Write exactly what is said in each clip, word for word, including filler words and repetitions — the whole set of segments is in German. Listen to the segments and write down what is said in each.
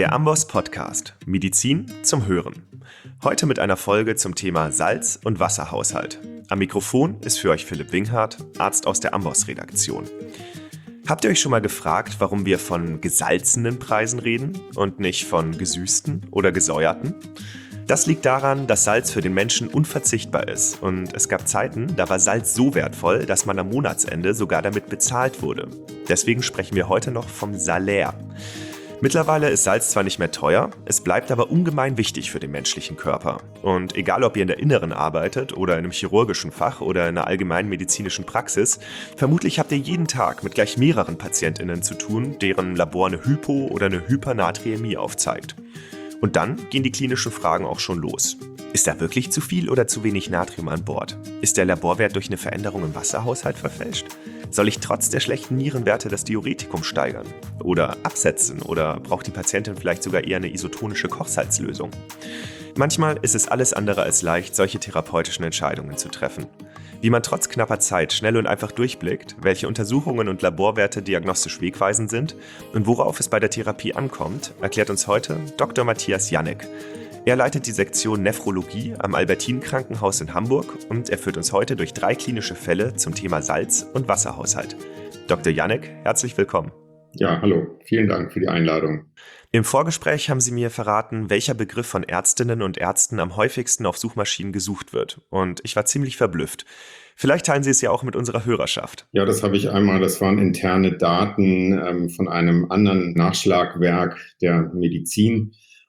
Der Amboss Podcast – Medizin zum Hören. Heute mit einer Folge zum Thema Salz- und Wasserhaushalt. Am Mikrofon ist für euch Philipp Winghardt, Arzt aus der Amboss-Redaktion. Habt ihr euch schon mal gefragt, warum wir von gesalzenen Preisen reden und nicht von gesüßten oder gesäuerten? Das liegt daran, dass Salz für den Menschen unverzichtbar ist und es gab Zeiten, da war Salz so wertvoll, dass man am Monatsende sogar damit bezahlt wurde. Deswegen sprechen wir heute noch vom Salär. Mittlerweile ist Salz zwar nicht mehr teuer, es bleibt aber ungemein wichtig für den menschlichen Körper. Und egal, ob ihr in der Inneren arbeitet oder in einem chirurgischen Fach oder in einer allgemeinen medizinischen Praxis, vermutlich habt ihr jeden Tag mit gleich mehreren PatientInnen zu tun, deren Labor eine Hypo- oder eine Hypernatriämie aufzeigt. Und dann gehen die klinischen Fragen auch schon los. Ist da wirklich zu viel oder zu wenig Natrium an Bord? Ist der Laborwert durch eine Veränderung im Wasserhaushalt verfälscht? Soll ich trotz der schlechten Nierenwerte das Diuretikum steigern? Oder absetzen? Oder braucht die Patientin vielleicht sogar eher eine isotonische Kochsalzlösung? Manchmal ist es alles andere als leicht, solche therapeutischen Entscheidungen zu treffen. Wie man trotz knapper Zeit schnell und einfach durchblickt, welche Untersuchungen und Laborwerte diagnostisch wegweisend sind und worauf es bei der Therapie ankommt, erklärt uns heute Doktor Matthias Janek. Er leitet die Sektion Nephrologie am Albertin-Krankenhaus in Hamburg und er führt uns heute durch drei klinische Fälle zum Thema Salz- und Wasserhaushalt. Doktor Janek, herzlich willkommen. Ja, hallo. Vielen Dank für die Einladung. Im Vorgespräch haben Sie mir verraten, welcher Begriff von Ärztinnen und Ärzten am häufigsten auf Suchmaschinen gesucht wird. Und ich war ziemlich verblüfft. Vielleicht teilen Sie es ja auch mit unserer Hörerschaft. Ja, das habe ich einmal. Das waren interne Daten ähm, von einem anderen Nachschlagwerk der Medizin.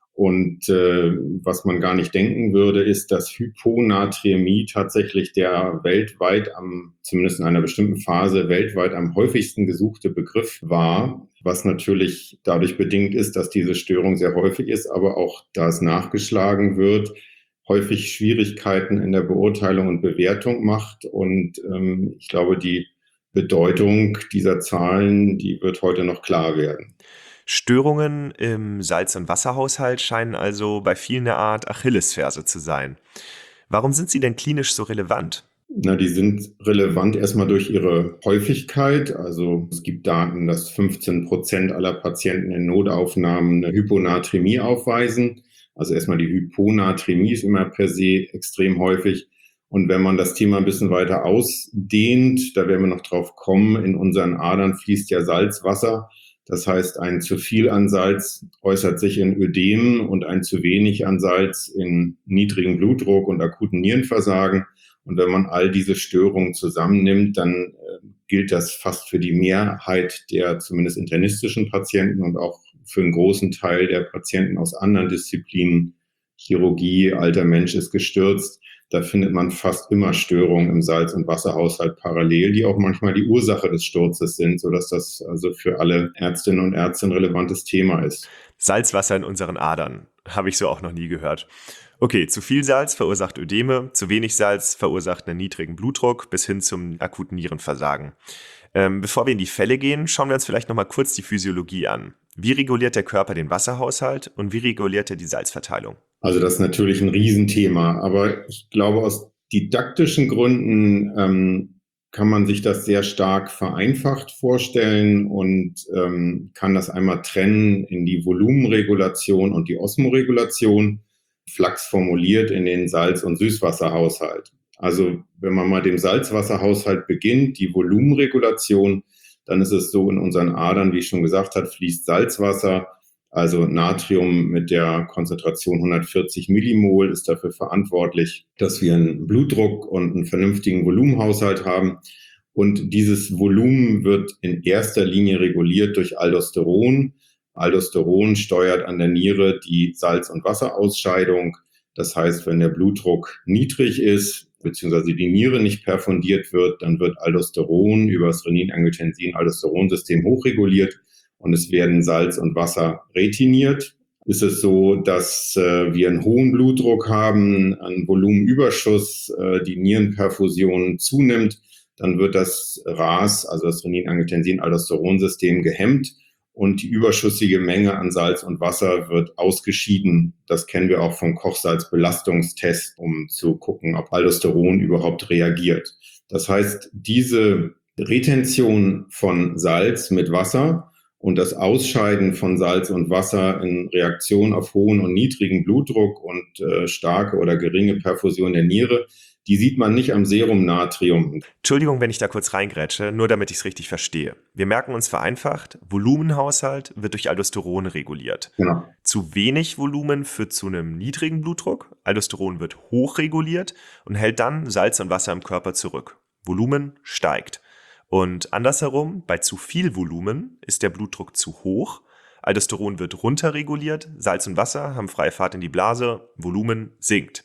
Und äh, was man gar nicht denken würde, ist, dass Hyponaträmie tatsächlich der weltweit am, zumindest in einer bestimmten Phase, weltweit am häufigsten gesuchte Begriff war, was natürlich dadurch bedingt ist, dass diese Störung sehr häufig ist, aber auch, da es nachgeschlagen wird, häufig Schwierigkeiten in der Beurteilung und Bewertung macht. Und ähm, ich glaube, die Bedeutung dieser Zahlen, die wird heute noch klar werden. Störungen im Salz- und Wasserhaushalt scheinen also bei vielen eine Art Achillesferse zu sein. Warum sind sie denn klinisch so relevant? Na, die sind relevant erstmal durch ihre Häufigkeit. Also es gibt Daten, dass fünfzehn Prozent aller Patienten in Notaufnahmen eine Hyponaträmie aufweisen. Also erstmal die Hyponaträmie ist immer per se extrem häufig. Und wenn man das Thema ein bisschen weiter ausdehnt, da werden wir noch drauf kommen, in unseren Adern fließt ja Salzwasser. Das heißt, ein zu viel an Salz äußert sich in Ödemen und ein zu wenig an Salz in niedrigem Blutdruck und akuten Nierenversagen. Und wenn man all diese Störungen zusammennimmt, dann äh, gilt das fast für die Mehrheit der zumindest internistischen Patienten und auch für einen großen Teil der Patienten aus anderen Disziplinen. Chirurgie, alter Mensch ist gestürzt. Da findet man fast immer Störungen im Salz- und Wasserhaushalt parallel, die auch manchmal die Ursache des Sturzes sind, sodass das also für alle Ärztinnen und Ärzte ein relevantes Thema ist. Salzwasser in unseren Adern, habe ich so auch noch nie gehört. Okay, zu viel Salz verursacht Ödeme, zu wenig Salz verursacht einen niedrigen Blutdruck bis hin zum akuten Nierenversagen. Ähm, bevor wir in die Fälle gehen, schauen wir uns vielleicht nochmal kurz die Physiologie an. Wie reguliert der Körper den Wasserhaushalt und wie reguliert er die Salzverteilung? Also das ist natürlich ein Riesenthema, aber ich glaube, aus didaktischen Gründen ähm, kann man sich das sehr stark vereinfacht vorstellen und ähm, kann das einmal trennen in die Volumenregulation und die Osmoregulation, flachs formuliert in den Salz- und Süßwasserhaushalt. Also wenn man mal dem Salzwasserhaushalt beginnt, die Volumenregulation, dann ist es so, in unseren Adern, wie ich schon gesagt habe, fließt Salzwasser. Also Natrium mit der Konzentration hundertvierzig Millimol ist dafür verantwortlich, dass wir einen Blutdruck und einen vernünftigen Volumenhaushalt haben. Und dieses Volumen wird in erster Linie reguliert durch Aldosteron. Aldosteron steuert an der Niere die Salz- und Wasserausscheidung. Das heißt, wenn der Blutdruck niedrig ist, beziehungsweise die Niere nicht perfundiert wird, dann wird Aldosteron über das Renin-Angiotensin-Aldosteron-System hochreguliert. Und es werden Salz und Wasser retiniert. Ist es so, dass äh, wir einen hohen Blutdruck haben, einen Volumenüberschuss, äh, die Nierenperfusion zunimmt, dann wird das R A S, also das Renin-Angiotensin-Aldosteron-System, gehemmt und die überschüssige Menge an Salz und Wasser wird ausgeschieden. Das kennen wir auch vom Kochsalzbelastungstest, um zu gucken, ob Aldosteron überhaupt reagiert. Das heißt, diese Retention von Salz mit Wasser Und das Ausscheiden von Salz und Wasser in Reaktion auf hohen und niedrigen Blutdruck und äh, starke oder geringe Perfusion der Niere, die sieht man nicht am Serumnatrium. Entschuldigung, wenn ich da kurz reingrätsche, nur damit ich es richtig verstehe. Wir merken uns vereinfacht, Volumenhaushalt wird durch Aldosteron reguliert. Genau. Zu wenig Volumen führt zu einem niedrigen Blutdruck, Aldosteron wird hochreguliert und hält dann Salz und Wasser im Körper zurück. Volumen steigt. Und andersherum, bei zu viel Volumen ist der Blutdruck zu hoch, Aldosteron wird runterreguliert, Salz und Wasser haben freie Fahrt in die Blase, Volumen sinkt.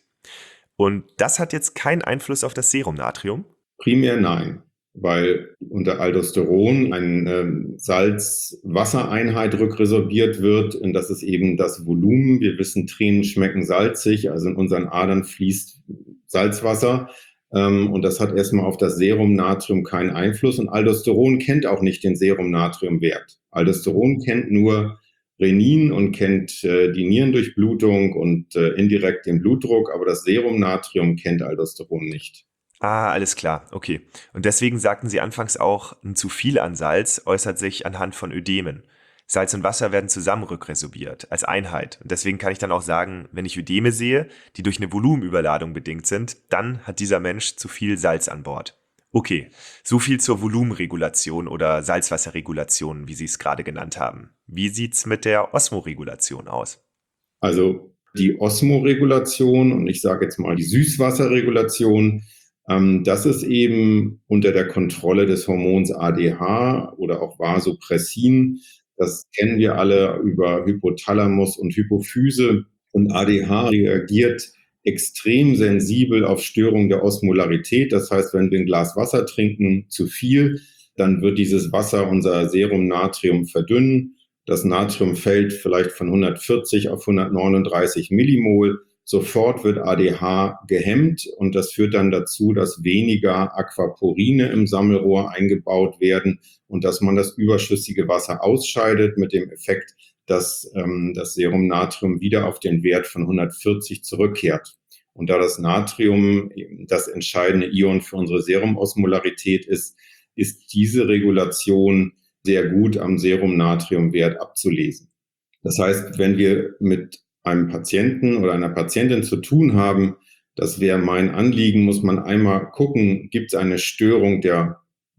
Und das hat jetzt keinen Einfluss auf das Serumnatrium? Primär nein, weil unter Aldosteron eine ähm, Salz-Wassereinheit rückresorbiert wird und das ist eben das Volumen. Wir wissen, Tränen schmecken salzig, also in unseren Adern fließt Salzwasser ähm, und das hat erstmal auf das Serumnatrium keinen Einfluss und Aldosteron kennt auch nicht den Serumnatriumwert. Aldosteron kennt nur Renin und kennt äh, die Nierendurchblutung und äh, indirekt den Blutdruck, aber das Serumnatrium kennt Aldosteron nicht. Ah, alles klar, okay. Und deswegen sagten Sie anfangs auch, ein zu viel an Salz äußert sich anhand von Ödemen. Salz und Wasser werden zusammen rückresorbiert, als Einheit. Und deswegen kann ich dann auch sagen, wenn ich Ödeme sehe, die durch eine Volumenüberladung bedingt sind, dann hat dieser Mensch zu viel Salz an Bord. Okay, so viel zur Volumenregulation oder Salzwasserregulation, wie Sie es gerade genannt haben. Wie sieht's mit der Osmoregulation aus? Also die Osmoregulation und ich sage jetzt mal die Süßwasserregulation, ähm, das ist eben unter der Kontrolle des Hormons A D H oder auch Vasopressin. Das kennen wir alle über Hypothalamus und Hypophyse und A D H reagiert extrem sensibel auf Störung der Osmolarität. Das heißt, wenn wir ein Glas Wasser trinken, zu viel, dann wird dieses Wasser unser Serumnatrium verdünnen. Das Natrium fällt vielleicht von hundertvierzig auf hundertneununddreißig Millimol. Sofort wird A D H gehemmt und das führt dann dazu, dass weniger Aquaporine im Sammelrohr eingebaut werden und dass man das überschüssige Wasser ausscheidet mit dem Effekt, dass ähm, das Serumnatrium wieder auf den Wert von hundertvierzig zurückkehrt. Und da das Natrium das entscheidende Ion für unsere Serumosmolarität ist, ist diese Regulation sehr gut am Serumnatriumwert abzulesen. Das heißt, wenn wir mit einem Patienten oder einer Patientin zu tun haben, das wäre mein Anliegen, muss man einmal gucken, gibt es eine Störung der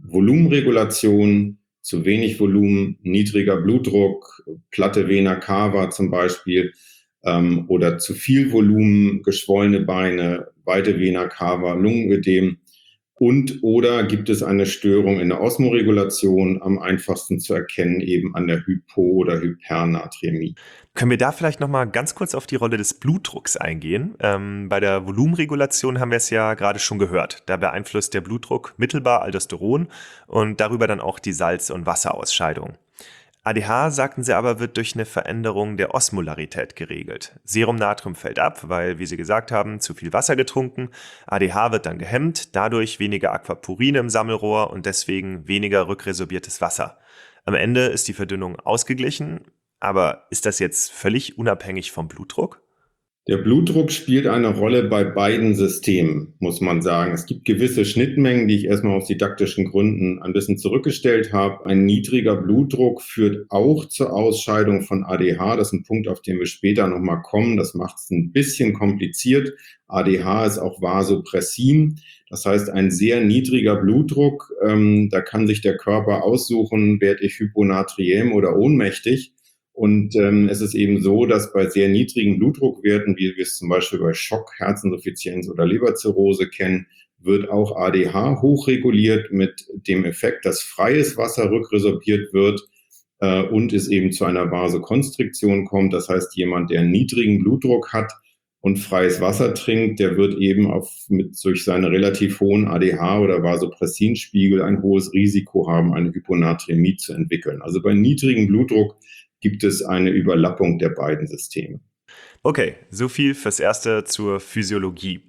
Volumenregulation, zu wenig Volumen, niedriger Blutdruck, platte Vena cava zum Beispiel, ähm, oder zu viel Volumen, geschwollene Beine, weite Vena cava, Lungenödem. Und oder gibt es eine Störung in der Osmoregulation, am einfachsten zu erkennen eben an der Hypo- oder Hypernaträmie. Können wir da vielleicht nochmal ganz kurz auf die Rolle des Blutdrucks eingehen? Ähm, bei der Volumenregulation haben wir es ja gerade schon gehört. Da beeinflusst der Blutdruck mittelbar Aldosteron und darüber dann auch die Salz- und Wasserausscheidung. A D H, sagten Sie aber, wird durch eine Veränderung der Osmolarität geregelt. Serumnatrium fällt ab, weil, wie Sie gesagt haben, zu viel Wasser getrunken. A D H wird dann gehemmt, dadurch weniger Aquaporine im Sammelrohr und deswegen weniger rückresorbiertes Wasser. Am Ende ist die Verdünnung ausgeglichen, aber ist das jetzt völlig unabhängig vom Blutdruck? Der Blutdruck spielt eine Rolle bei beiden Systemen, muss man sagen. Es gibt gewisse Schnittmengen, die ich erstmal aus didaktischen Gründen ein bisschen zurückgestellt habe. Ein niedriger Blutdruck führt auch zur Ausscheidung von A D H. Das ist ein Punkt, auf den wir später nochmal kommen. Das macht es ein bisschen kompliziert. A D H ist auch Vasopressin. Das heißt, ein sehr niedriger Blutdruck, ähm, da kann sich der Körper aussuchen, werde ich hyponatriem oder ohnmächtig. Und ähm, es ist eben so, dass bei sehr niedrigen Blutdruckwerten, wie wir es zum Beispiel bei Schock, Herzinsuffizienz oder Leberzirrhose kennen, wird auch A D H hochreguliert mit dem Effekt, dass freies Wasser rückresorbiert wird äh, und es eben zu einer Vasokonstriktion kommt. Das heißt, jemand, der einen niedrigen Blutdruck hat und freies Wasser trinkt, der wird eben auf, mit, durch seine relativ hohen A D H- oder Vasopressinspiegel ein hohes Risiko haben, eine Hyponaträmie zu entwickeln. Also bei niedrigem Blutdruck gibt es eine Überlappung der beiden Systeme. Okay, so viel fürs Erste zur Physiologie.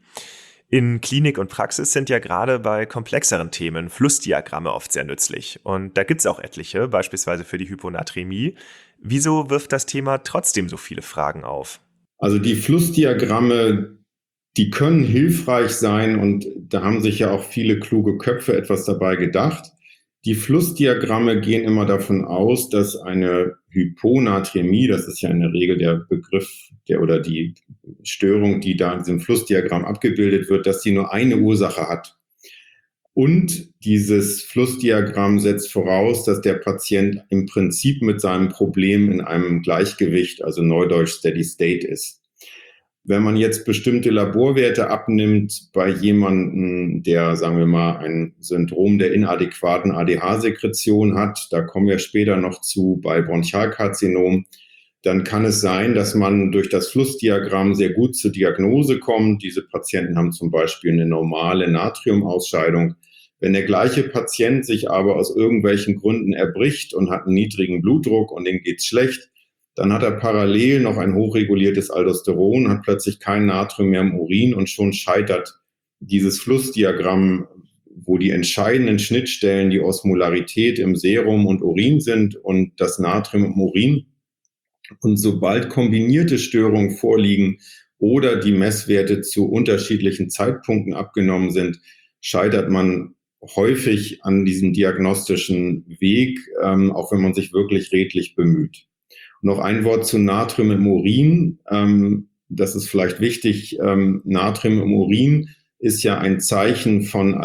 In Klinik und Praxis sind ja gerade bei komplexeren Themen Flussdiagramme oft sehr nützlich. Und da gibt es auch etliche, beispielsweise für die Hyponaträmie. Wieso wirft das Thema trotzdem so viele Fragen auf? Also die Flussdiagramme, die können hilfreich sein und da haben sich ja auch viele kluge Köpfe etwas dabei gedacht. Die Flussdiagramme gehen immer davon aus, dass eine Hyponaträmie, das ist ja in der Regel der Begriff der oder die Störung, die da in diesem Flussdiagramm abgebildet wird, dass sie nur eine Ursache hat. Und dieses Flussdiagramm setzt voraus, dass der Patient im Prinzip mit seinem Problem in einem Gleichgewicht, also neudeutsch Steady State ist. Wenn man jetzt bestimmte Laborwerte abnimmt bei jemandem, der, sagen wir mal, ein Syndrom der inadäquaten A D H-Sekretion hat, da kommen wir später noch zu bei Bronchialkarzinom, dann kann es sein, dass man durch das Flussdiagramm sehr gut zur Diagnose kommt. Diese Patienten haben zum Beispiel eine normale Natriumausscheidung. Wenn der gleiche Patient sich aber aus irgendwelchen Gründen erbricht und hat einen niedrigen Blutdruck und dem geht's schlecht, dann hat er parallel noch ein hochreguliertes Aldosteron, hat plötzlich kein Natrium mehr im Urin und schon scheitert dieses Flussdiagramm, wo die entscheidenden Schnittstellen die Osmolarität im Serum und Urin sind und das Natrium im Urin. Und sobald kombinierte Störungen vorliegen oder die Messwerte zu unterschiedlichen Zeitpunkten abgenommen sind, scheitert man häufig an diesem diagnostischen Weg, ähm, auch wenn man sich wirklich redlich bemüht. Noch ein Wort zu Natrium im Urin. Ähm, das ist vielleicht wichtig. Ähm, Natrium im Urin ist ja ein Zeichen von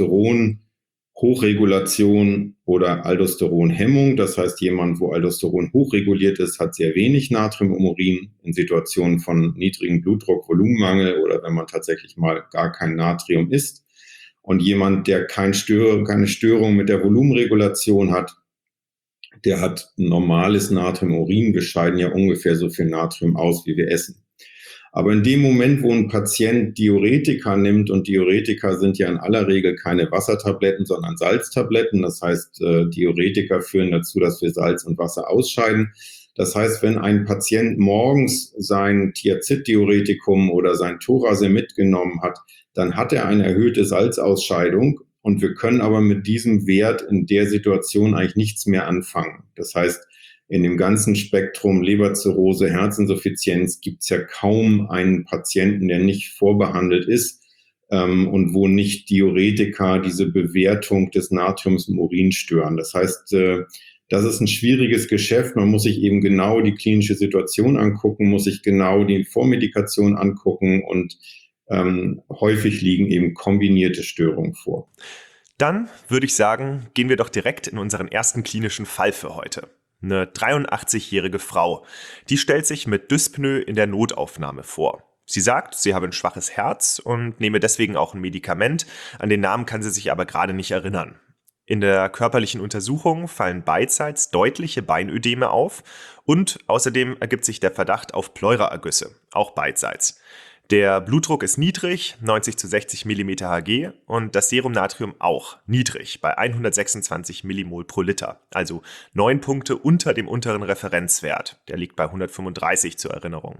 Aldosteron-Hochregulation oder Aldosteronhemmung. Das heißt, jemand, wo Aldosteron hochreguliert ist, hat sehr wenig Natrium im Urin in Situationen von niedrigem Blutdruck, Volumenmangel oder wenn man tatsächlich mal gar kein Natrium isst. Und jemand, der kein Stör- keine Störung mit der Volumenregulation hat, der hat normales Natrium im Urin. Wir scheiden ja ungefähr so viel Natrium aus, wie wir essen. Aber in dem Moment, wo ein Patient Diuretika nimmt, und Diuretika sind ja in aller Regel keine Wassertabletten, sondern Salztabletten. Das heißt, Diuretika führen dazu, dass wir Salz und Wasser ausscheiden. Das heißt, wenn ein Patient morgens sein Thiazid-Diuretikum oder sein Thorasemid genommen hat, dann hat er eine erhöhte Salzausscheidung. Und wir können aber mit diesem Wert in der Situation eigentlich nichts mehr anfangen. Das heißt, in dem ganzen Spektrum Leberzirrhose, Herzinsuffizienz gibt es ja kaum einen Patienten, der nicht vorbehandelt ist ähm, und wo nicht Diuretika diese Bewertung des Natriums im Urin stören. Das heißt, äh, das ist ein schwieriges Geschäft. Man muss sich eben genau die klinische Situation angucken, muss sich genau die Vormedikation angucken und Ähm, häufig liegen eben kombinierte Störungen vor. Dann würde ich sagen, gehen wir doch direkt in unseren ersten klinischen Fall für heute. Eine dreiundachtzigjährige Frau, die stellt sich mit Dyspnoe in der Notaufnahme vor. Sie sagt, sie habe ein schwaches Herz und nehme deswegen auch ein Medikament, an den Namen kann sie sich aber gerade nicht erinnern. In der körperlichen Untersuchung fallen beidseits deutliche Beinödeme auf und außerdem ergibt sich der Verdacht auf Pleuraergüsse, auch beidseits. Der Blutdruck ist niedrig, neunzig zu sechzig Millimeter Hg, und das Serumnatrium auch niedrig, bei hundertsechsundzwanzig Millimol pro Liter, also neun Punkte unter dem unteren Referenzwert. Der liegt bei hundertfünfunddreißig zur Erinnerung.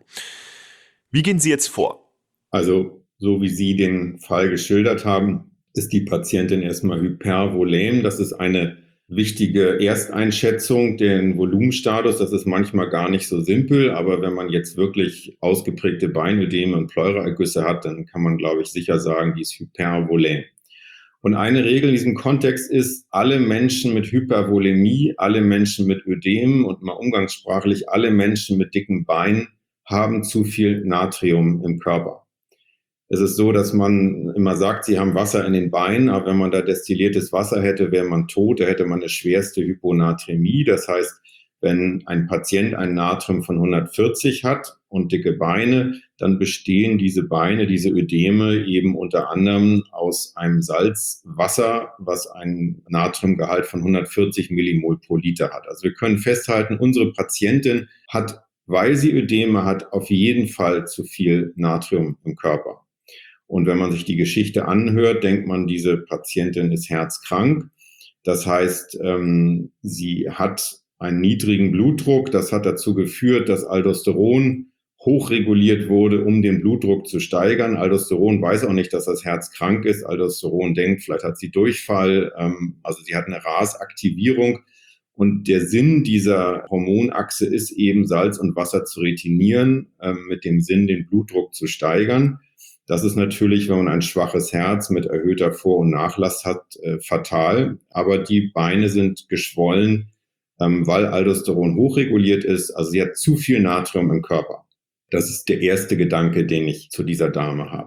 Wie gehen Sie jetzt vor? Also, so wie Sie den Fall geschildert haben, ist die Patientin erstmal hypervolem. Das ist eine wichtige Ersteinschätzung, den Volumenstatus. Das ist manchmal gar nicht so simpel, aber wenn man jetzt wirklich ausgeprägte Beinödeme und Pleuraergüsse hat, dann kann man, glaube ich, sicher sagen, die ist hypervolem. Und eine Regel in diesem Kontext ist, alle Menschen mit Hypervolemie, alle Menschen mit Ödem und mal umgangssprachlich alle Menschen mit dicken Beinen haben zu viel Natrium im Körper. Es ist so, dass man immer sagt, sie haben Wasser in den Beinen, aber wenn man da destilliertes Wasser hätte, wäre man tot, da hätte man eine schwerste Hyponaträmie. Das heißt, wenn ein Patient ein Natrium von hundertvierzig hat und dicke Beine, dann bestehen diese Beine, diese Ödeme eben unter anderem aus einem Salzwasser, was einen Natriumgehalt von hundertvierzig Millimol pro Liter hat. Also wir können festhalten, unsere Patientin hat, weil sie Ödeme hat, auf jeden Fall zu viel Natrium im Körper. Und wenn man sich die Geschichte anhört, denkt man, diese Patientin ist herzkrank. Das heißt, ähm, sie hat einen niedrigen Blutdruck. Das hat dazu geführt, dass Aldosteron hochreguliert wurde, um den Blutdruck zu steigern. Aldosteron weiß auch nicht, dass das Herz krank ist. Aldosteron denkt, vielleicht hat sie Durchfall. Ähm, also sie hat eine R A S-Aktivierung. Und der Sinn dieser Hormonachse ist eben, Salz und Wasser zu retinieren, ähm, mit dem Sinn, den Blutdruck zu steigern. Das ist natürlich, wenn man ein schwaches Herz mit erhöhter Vor- und Nachlast hat, äh, fatal. Aber die Beine sind geschwollen, ähm, weil Aldosteron hochreguliert ist. Also sie hat zu viel Natrium im Körper. Das ist der erste Gedanke, den ich zu dieser Dame habe.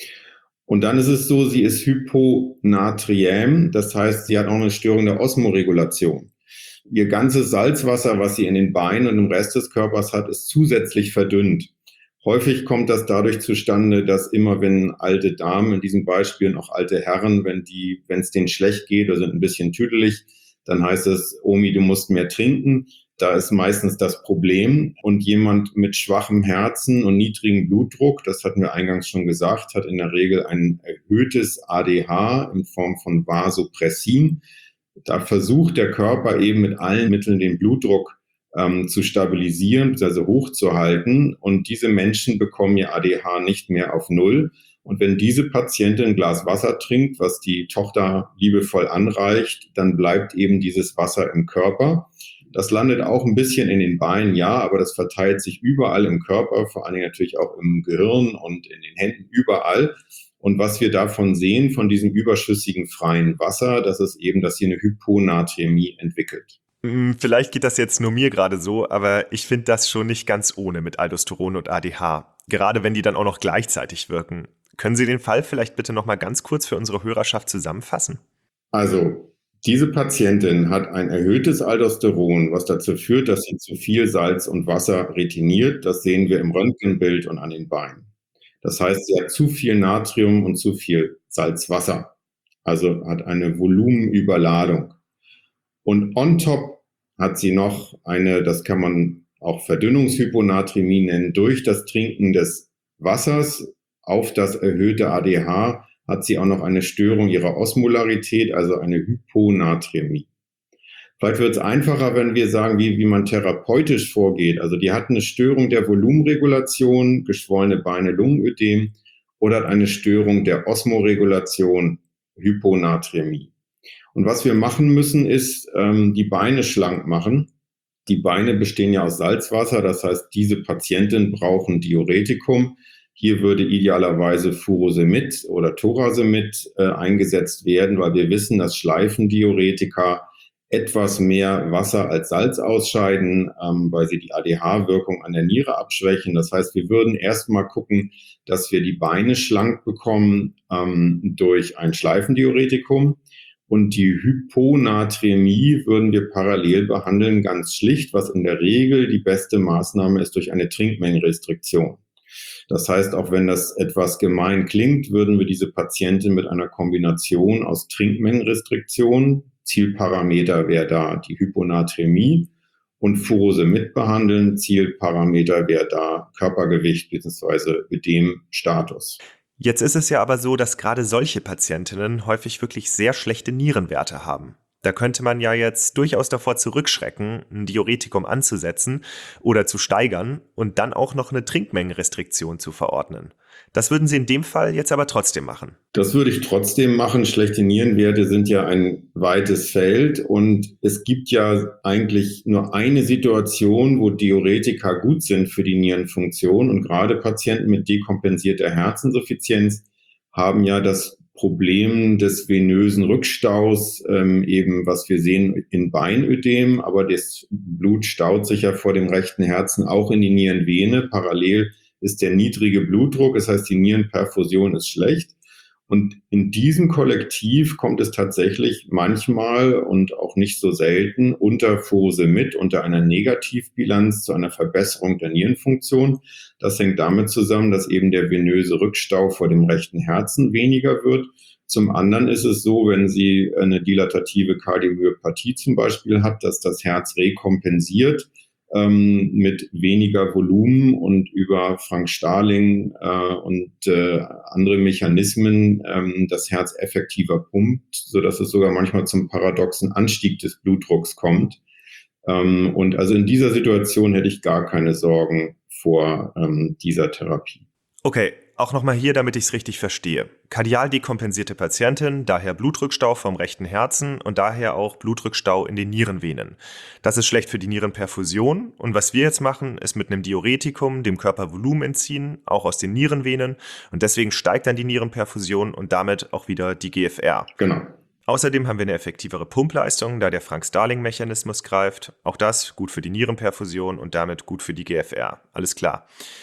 Und dann ist es so, sie ist hyponatriäm. Das heißt, sie hat auch eine Störung der Osmoregulation. Ihr ganzes Salzwasser, was sie in den Beinen und im Rest des Körpers hat, ist zusätzlich verdünnt. Häufig kommt das dadurch zustande, dass immer, wenn alte Damen, in diesen Beispielen auch alte Herren, wenn die, wenn es denen schlecht geht oder sind ein bisschen tüdelig, dann heißt es, Omi, du musst mehr trinken. Da ist meistens das Problem. Und jemand mit schwachem Herzen und niedrigem Blutdruck, das hatten wir eingangs schon gesagt, hat in der Regel ein erhöhtes A D H in Form von Vasopressin. Da versucht der Körper eben mit allen Mitteln den Blutdruck ähm, zu stabilisieren, also hochzuhalten. Und diese Menschen bekommen ihr A D H nicht mehr auf Null. Und wenn diese Patientin ein Glas Wasser trinkt, was die Tochter liebevoll anreicht, dann bleibt eben dieses Wasser im Körper. Das landet auch ein bisschen in den Beinen, ja, aber das verteilt sich überall im Körper, vor allen Dingen natürlich auch im Gehirn und in den Händen, überall. Und was wir davon sehen, von diesem überschüssigen freien Wasser, das ist eben, dass hier eine Hyponaträmie entwickelt. Vielleicht geht das jetzt nur mir gerade so, aber ich finde das schon nicht ganz ohne mit Aldosteron und A D H. Gerade wenn die dann auch noch gleichzeitig wirken. Können Sie den Fall vielleicht bitte noch mal ganz kurz für unsere Hörerschaft zusammenfassen? Also, diese Patientin hat ein erhöhtes Aldosteron, was dazu führt, dass sie zu viel Salz und Wasser retiniert. Das sehen wir im Röntgenbild und an den Beinen. Das heißt, sie hat zu viel Natrium und zu viel Salzwasser. Also hat eine Volumenüberladung. Und on top hat sie noch eine, das kann man auch Verdünnungshyponaträmie nennen, durch das Trinken des Wassers auf das erhöhte A D H hat sie auch noch eine Störung ihrer Osmolarität, also eine Hyponaträmie. Vielleicht wird es einfacher, wenn wir sagen, wie, wie man therapeutisch vorgeht. Also die hat eine Störung der Volumenregulation, geschwollene Beine, Lungenödem, oder hat eine Störung der Osmoregulation, Hyponaträmie. Und was wir machen müssen, ist ähm, die Beine schlank machen. Die Beine bestehen ja aus Salzwasser, das heißt, diese Patienten brauchen Diuretikum. Hier würde idealerweise Furosemid oder Thorasemid äh, eingesetzt werden, weil wir wissen, dass Schleifendiuretika etwas mehr Wasser als Salz ausscheiden, ähm, weil sie die A D H-Wirkung an der Niere abschwächen. Das heißt, wir würden erstmal gucken, dass wir die Beine schlank bekommen ähm, durch ein Schleifendiuretikum. Und die Hyponaträmie würden wir parallel behandeln, ganz schlicht, was in der Regel die beste Maßnahme ist, durch eine Trinkmengenrestriktion. Das heißt, auch wenn das etwas gemein klingt, würden wir diese Patientin mit einer Kombination aus Trinkmengenrestriktion, Zielparameter wäre da die Hyponaträmie, und Furosemid behandeln, Zielparameter wäre da Körpergewicht bzw. Ödemstatus. Jetzt ist es ja aber so, dass gerade solche Patientinnen häufig wirklich sehr schlechte Nierenwerte haben. Da könnte man ja jetzt durchaus davor zurückschrecken, ein Diuretikum anzusetzen oder zu steigern und dann auch noch eine Trinkmengenrestriktion zu verordnen. Das würden Sie in dem Fall jetzt aber trotzdem machen. Das würde ich trotzdem machen. Schlechte Nierenwerte sind ja ein weites Feld und es gibt ja eigentlich nur eine Situation, wo Diuretika gut sind für die Nierenfunktion, und gerade Patienten mit dekompensierter Herzinsuffizienz haben ja das Problem des venösen Rückstaus, ähm, eben was wir sehen in Beinödem, aber das Blut staut sich ja vor dem rechten Herzen auch in die Nierenvene. Parallel ist der niedrige Blutdruck, das heißt, die Nierenperfusion ist schlecht. Und in diesem Kollektiv kommt es tatsächlich manchmal und auch nicht so selten unter Furosemid, unter einer Negativbilanz zu einer Verbesserung der Nierenfunktion. Das hängt damit zusammen, dass eben der venöse Rückstau vor dem rechten Herzen weniger wird. Zum anderen ist es so, wenn sie eine dilatative Kardiomyopathie zum Beispiel hat, dass das Herz rekompensiert ähm, mit weniger Volumen und über Frank Starling äh, und äh, andere Mechanismen ähm, das Herz effektiver pumpt, sodass es sogar manchmal zum paradoxen Anstieg des Blutdrucks kommt. Ähm, und also in dieser Situation hätte ich gar keine Sorgen vor ähm, dieser Therapie. Okay, auch nochmal hier, damit ich es richtig verstehe. Kardial dekompensierte Patientin, daher Blutrückstau vom rechten Herzen und daher auch Blutrückstau in den Nierenvenen. Das ist schlecht für die Nierenperfusion und was wir jetzt machen, ist mit einem Diuretikum dem Körper Volumen entziehen, auch aus den Nierenvenen und deswegen steigt dann die Nierenperfusion und damit auch wieder die G F R. Genau. Außerdem haben wir eine effektivere Pumpleistung, da der Frank-Starling-Mechanismus greift. Auch das gut für die Nierenperfusion und damit gut für die G F R. Alles klar.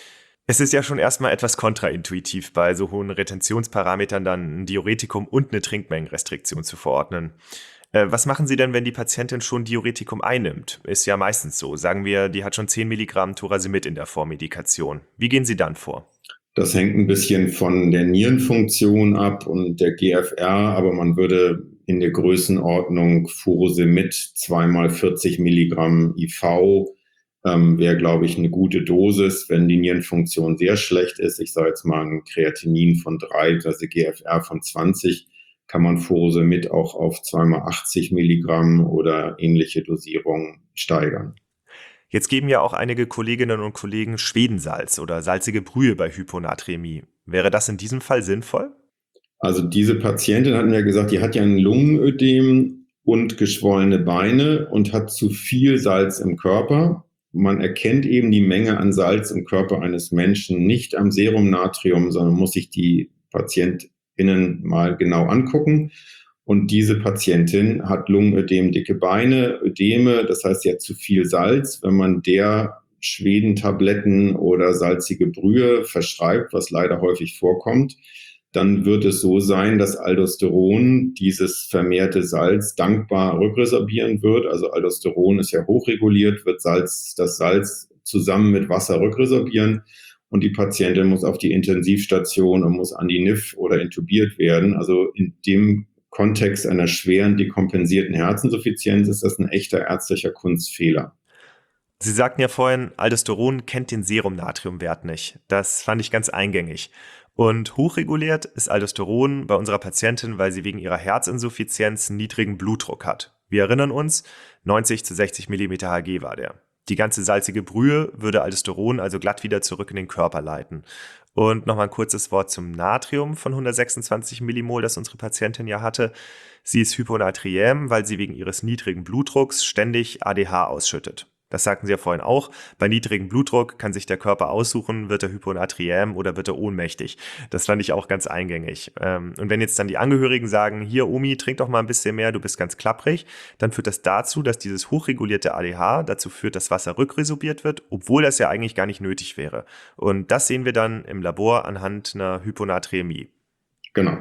Es ist ja schon erstmal etwas kontraintuitiv, bei so hohen Retentionsparametern dann ein Diuretikum und eine Trinkmengenrestriktion zu verordnen. Äh, was machen Sie denn, wenn die Patientin schon Diuretikum einnimmt? Ist ja meistens so. Sagen wir, die hat schon zehn Milligramm Thorasemid in der Vormedikation. Wie gehen Sie dann vor? Das hängt ein bisschen von der Nierenfunktion ab und der G F R, aber man würde in der Größenordnung Furosemid zweimal vierzig Milligramm I V ähm, wäre, glaube ich, eine gute Dosis. Wenn die Nierenfunktion sehr schlecht ist, ich sage jetzt mal ein Kreatinin von drei, also G F R von zwanzig, kann man Furosemid auch auf zweimal achtzig Milligramm oder ähnliche Dosierungen steigern. Jetzt geben ja auch einige Kolleginnen und Kollegen Schwedensalz oder salzige Brühe bei Hyponaträmie. Wäre das in diesem Fall sinnvoll? Also diese Patientin hatten ja gesagt, die hat ja ein Lungenödem und geschwollene Beine und hat zu viel Salz im Körper. Man erkennt eben die Menge an Salz im Körper eines Menschen nicht am Serumnatrium, sondern muss sich die PatientInnen mal genau angucken. Und diese Patientin hat Lungenödem, dicke Beine, Ödeme, das heißt, sie hat zu viel Salz. Wenn man der Schwedentabletten oder salzige Brühe verschreibt, was leider häufig vorkommt, dann wird es so sein, dass Aldosteron dieses vermehrte Salz dankbar rückresorbieren wird. Also Aldosteron ist ja hochreguliert, wird Salz, das Salz zusammen mit Wasser rückresorbieren. Und die Patientin muss auf die Intensivstation und muss an die N I F oder intubiert werden. Also in dem Kontext einer schweren dekompensierten Herzinsuffizienz ist das ein echter ärztlicher Kunstfehler. Sie sagten ja vorhin, Aldosteron kennt den Serumnatriumwert nicht. Das fand ich ganz eingängig. Und hochreguliert ist Aldosteron bei unserer Patientin, weil sie wegen ihrer Herzinsuffizienz einen niedrigen Blutdruck hat. Wir erinnern uns, neunzig zu sechzig Millimeter Hg war der. Die ganze salzige Brühe würde Aldosteron also glatt wieder zurück in den Körper leiten. Und nochmal ein kurzes Wort zum Natrium von hundertsechsundzwanzig Millimol, das unsere Patientin ja hatte. Sie ist hyponatriäm, weil sie wegen ihres niedrigen Blutdrucks ständig A D H ausschüttet. Das sagten Sie ja vorhin auch. Bei niedrigem Blutdruck kann sich der Körper aussuchen, wird er hyponatriäm oder wird er ohnmächtig. Das fand ich auch ganz eingängig. Und wenn jetzt dann die Angehörigen sagen, hier Omi, trink doch mal ein bisschen mehr, du bist ganz klapprig, dann führt das dazu, dass dieses hochregulierte A D H dazu führt, dass Wasser rückresorbiert wird, obwohl das ja eigentlich gar nicht nötig wäre. Und das sehen wir dann im Labor anhand einer Hyponaträmie. Genau.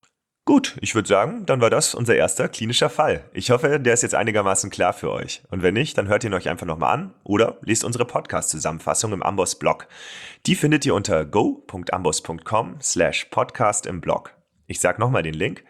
Gut, ich würde sagen, dann war das unser erster klinischer Fall. Ich hoffe, der ist jetzt einigermaßen klar für euch. Und wenn nicht, dann hört ihn euch einfach nochmal an oder lest unsere Podcast-Zusammenfassung im Amboss-Blog. Die findet ihr unter go.amboss.com slash podcast im Blog. Ich sage nochmal den Link,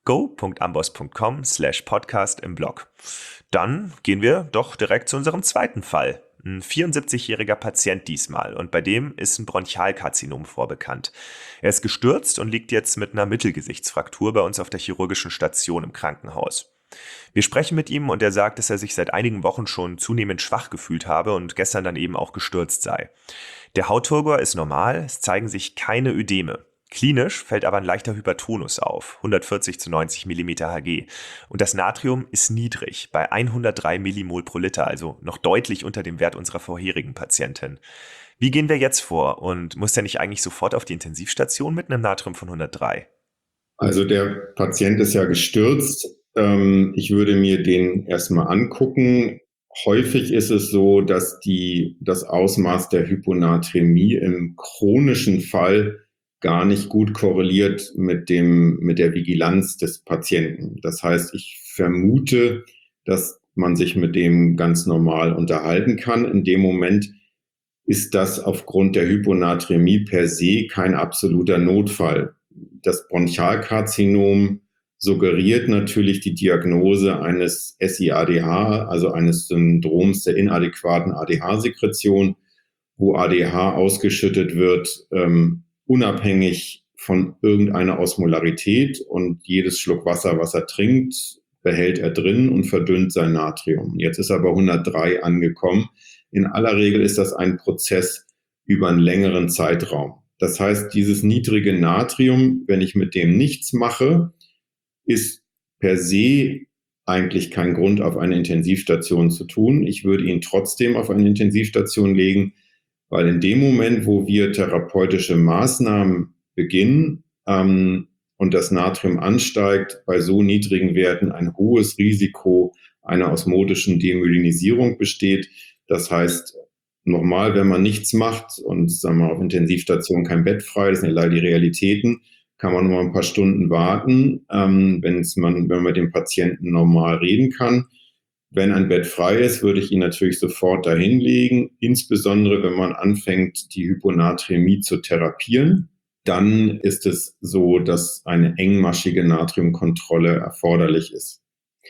go.amboss.com slash podcast im Blog. Dann gehen wir doch direkt zu unserem zweiten Fall. Ein vierundsiebzigjähriger Patient diesmal und bei dem ist ein Bronchialkarzinom vorbekannt. Er ist gestürzt und liegt jetzt mit einer Mittelgesichtsfraktur bei uns auf der chirurgischen Station im Krankenhaus. Wir sprechen mit ihm und er sagt, dass er sich seit einigen Wochen schon zunehmend schwach gefühlt habe und gestern dann eben auch gestürzt sei. Der Hautturgor ist normal, es zeigen sich keine Ödeme. Klinisch fällt aber ein leichter Hypertonus auf, hundertvierzig zu neunzig Millimeter Hg. Und das Natrium ist niedrig, bei hundertdrei Millimol pro Liter, also noch deutlich unter dem Wert unserer vorherigen Patientin. Wie gehen wir jetzt vor und muss der nicht eigentlich sofort auf die Intensivstation mit einem Natrium von hundertdrei? Also der Patient ist ja gestürzt. Ich würde mir den erstmal angucken. Häufig ist es so, dass die, das Ausmaß der Hyponaträmie im chronischen Fall gar nicht gut korreliert mit dem, mit der Vigilanz des Patienten. Das heißt, ich vermute, dass man sich mit dem ganz normal unterhalten kann. In dem Moment ist das aufgrund der Hyponaträmie per se kein absoluter Notfall. Das Bronchialkarzinom suggeriert natürlich die Diagnose eines S I A D H, also eines Syndroms der inadäquaten A D H-Sekretion, wo A D H ausgeschüttet wird, ähm, unabhängig von irgendeiner Osmolarität und jedes Schluck Wasser, was er trinkt, behält er drin und verdünnt sein Natrium. Jetzt ist er bei hundertdrei angekommen. In aller Regel ist das ein Prozess über einen längeren Zeitraum. Das heißt, dieses niedrige Natrium, wenn ich mit dem nichts mache, ist per se eigentlich kein Grund, auf eine Intensivstation zu tun. Ich würde ihn trotzdem auf eine Intensivstation legen, weil in dem Moment, wo wir therapeutische Maßnahmen beginnen ähm, und das Natrium ansteigt, bei so niedrigen Werten ein hohes Risiko einer osmotischen Demyelinisierung besteht. Das heißt, nochmal, wenn man nichts macht und sagen wir, auf Intensivstation kein Bett frei, das sind ja leider die Realitäten, kann man noch ein paar Stunden warten, ähm, wenn's man, wenn man mit dem Patienten normal reden kann. Wenn ein Bett frei ist, würde ich ihn natürlich sofort dahin legen, insbesondere wenn man anfängt, die Hyponaträmie zu therapieren. Dann ist es so, dass eine engmaschige Natriumkontrolle erforderlich ist.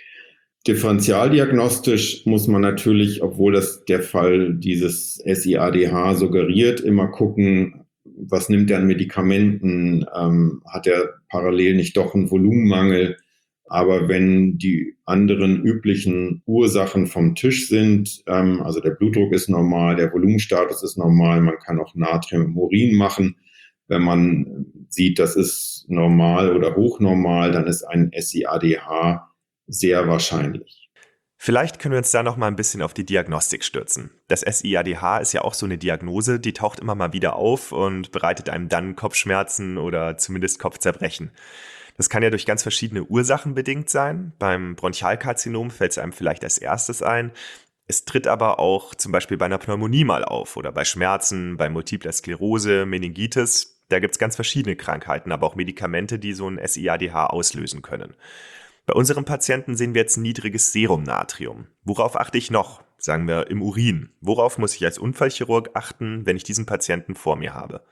Differentialdiagnostisch muss man natürlich, obwohl das der Fall dieses S I A D H suggeriert, immer gucken, was nimmt er an Medikamenten, ähm, hat er parallel nicht doch einen Volumenmangel. Aber wenn die anderen üblichen Ursachen vom Tisch sind, ähm, also der Blutdruck ist normal, der Volumenstatus ist normal, man kann auch Natrium im Urin machen. Wenn man sieht, das ist normal oder hochnormal, dann ist ein S I A D H sehr wahrscheinlich. Vielleicht können wir uns da noch mal ein bisschen auf die Diagnostik stürzen. Das S I A D H ist ja auch so eine Diagnose, die taucht immer mal wieder auf und bereitet einem dann Kopfschmerzen oder zumindest Kopfzerbrechen. Das kann ja durch ganz verschiedene Ursachen bedingt sein. Beim Bronchialkarzinom fällt es einem vielleicht als erstes ein. Es tritt aber auch zum Beispiel bei einer Pneumonie mal auf oder bei Schmerzen, bei multipler Sklerose, Meningitis. Da gibt es ganz verschiedene Krankheiten, aber auch Medikamente, die so ein S I A D H auslösen können. Bei unserem Patienten sehen wir jetzt niedriges Serumnatrium. Worauf achte ich noch? Sagen wir im Urin. Worauf muss ich als Unfallchirurg achten, wenn ich diesen Patienten vor mir habe?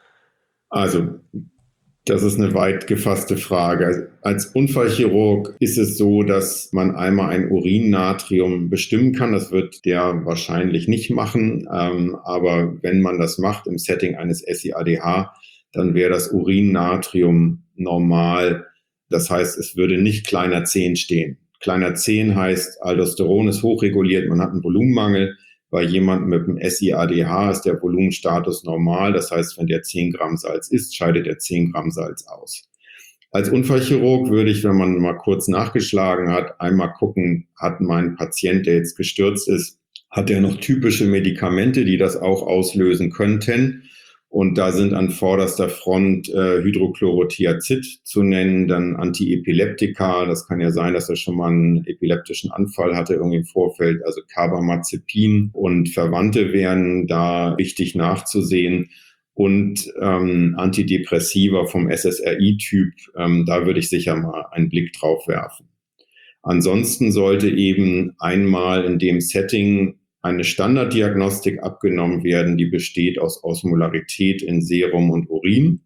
Also, das ist eine weit gefasste Frage. Als Unfallchirurg ist es so, dass man einmal ein Urinnatrium bestimmen kann. Das wird der wahrscheinlich nicht machen. Ähm, aber wenn man das macht im Setting eines S I A D H, dann wäre das Urinnatrium normal. Das heißt, es würde nicht kleiner zehn stehen. Kleiner zehn heißt, Aldosteron ist hochreguliert, man hat einen Volumenmangel. Bei jemandem mit einem S I A D H ist der Volumenstatus normal. Das heißt, wenn der zehn Gramm Salz isst, scheidet er zehn Gramm Salz aus. Als Unfallchirurg würde ich, wenn man mal kurz nachgeschlagen hat, einmal gucken, hat mein Patient, der jetzt gestürzt ist, hat er noch typische Medikamente, die das auch auslösen könnten? Und da sind an vorderster Front äh, Hydrochlorothiazid zu nennen, dann Antiepileptika. Das kann ja sein, dass er schon mal einen epileptischen Anfall hatte irgendwie im Vorfeld. Also Carbamazepin und Verwandte wären da wichtig nachzusehen. Und ähm, Antidepressiva vom S S R I-Typ, ähm, da würde ich sicher mal einen Blick drauf werfen. Ansonsten sollte eben einmal in dem Setting eine Standarddiagnostik abgenommen werden, die besteht aus Osmolarität in Serum und Urin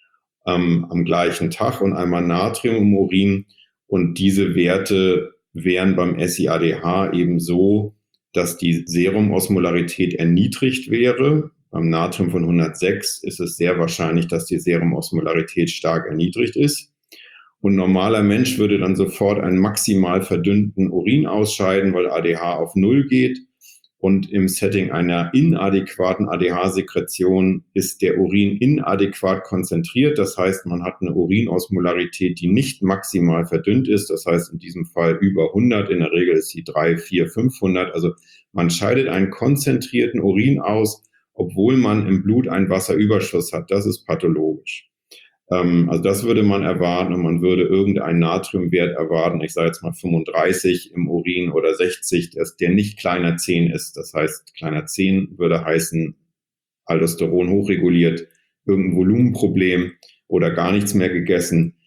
ähm, am gleichen Tag und einmal Natrium im Urin. Und diese Werte wären beim S I A D H eben so, dass die Serumosmolarität erniedrigt wäre. Beim Natrium von hundertsechs ist es sehr wahrscheinlich, dass die Serumosmolarität stark erniedrigt ist. Und ein normaler Mensch würde dann sofort einen maximal verdünnten Urin ausscheiden, weil A D H auf Null geht. Und im Setting einer inadäquaten A D H-Sekretion ist der Urin inadäquat konzentriert. Das heißt, man hat eine Urinosmolarität, die nicht maximal verdünnt ist. Das heißt, in diesem Fall über hundert. In der Regel ist sie drei, vier, fünfhundert. Also man scheidet einen konzentrierten Urin aus, obwohl man im Blut einen Wasserüberschuss hat. Das ist pathologisch. Also das würde man erwarten und man würde irgendeinen Natriumwert erwarten, ich sage jetzt mal fünfunddreißig im Urin oder sechzig, dass der nicht kleiner zehn ist. Das heißt, kleiner zehn würde heißen, Aldosteron hochreguliert, irgendein Volumenproblem oder gar nichts mehr gegessen.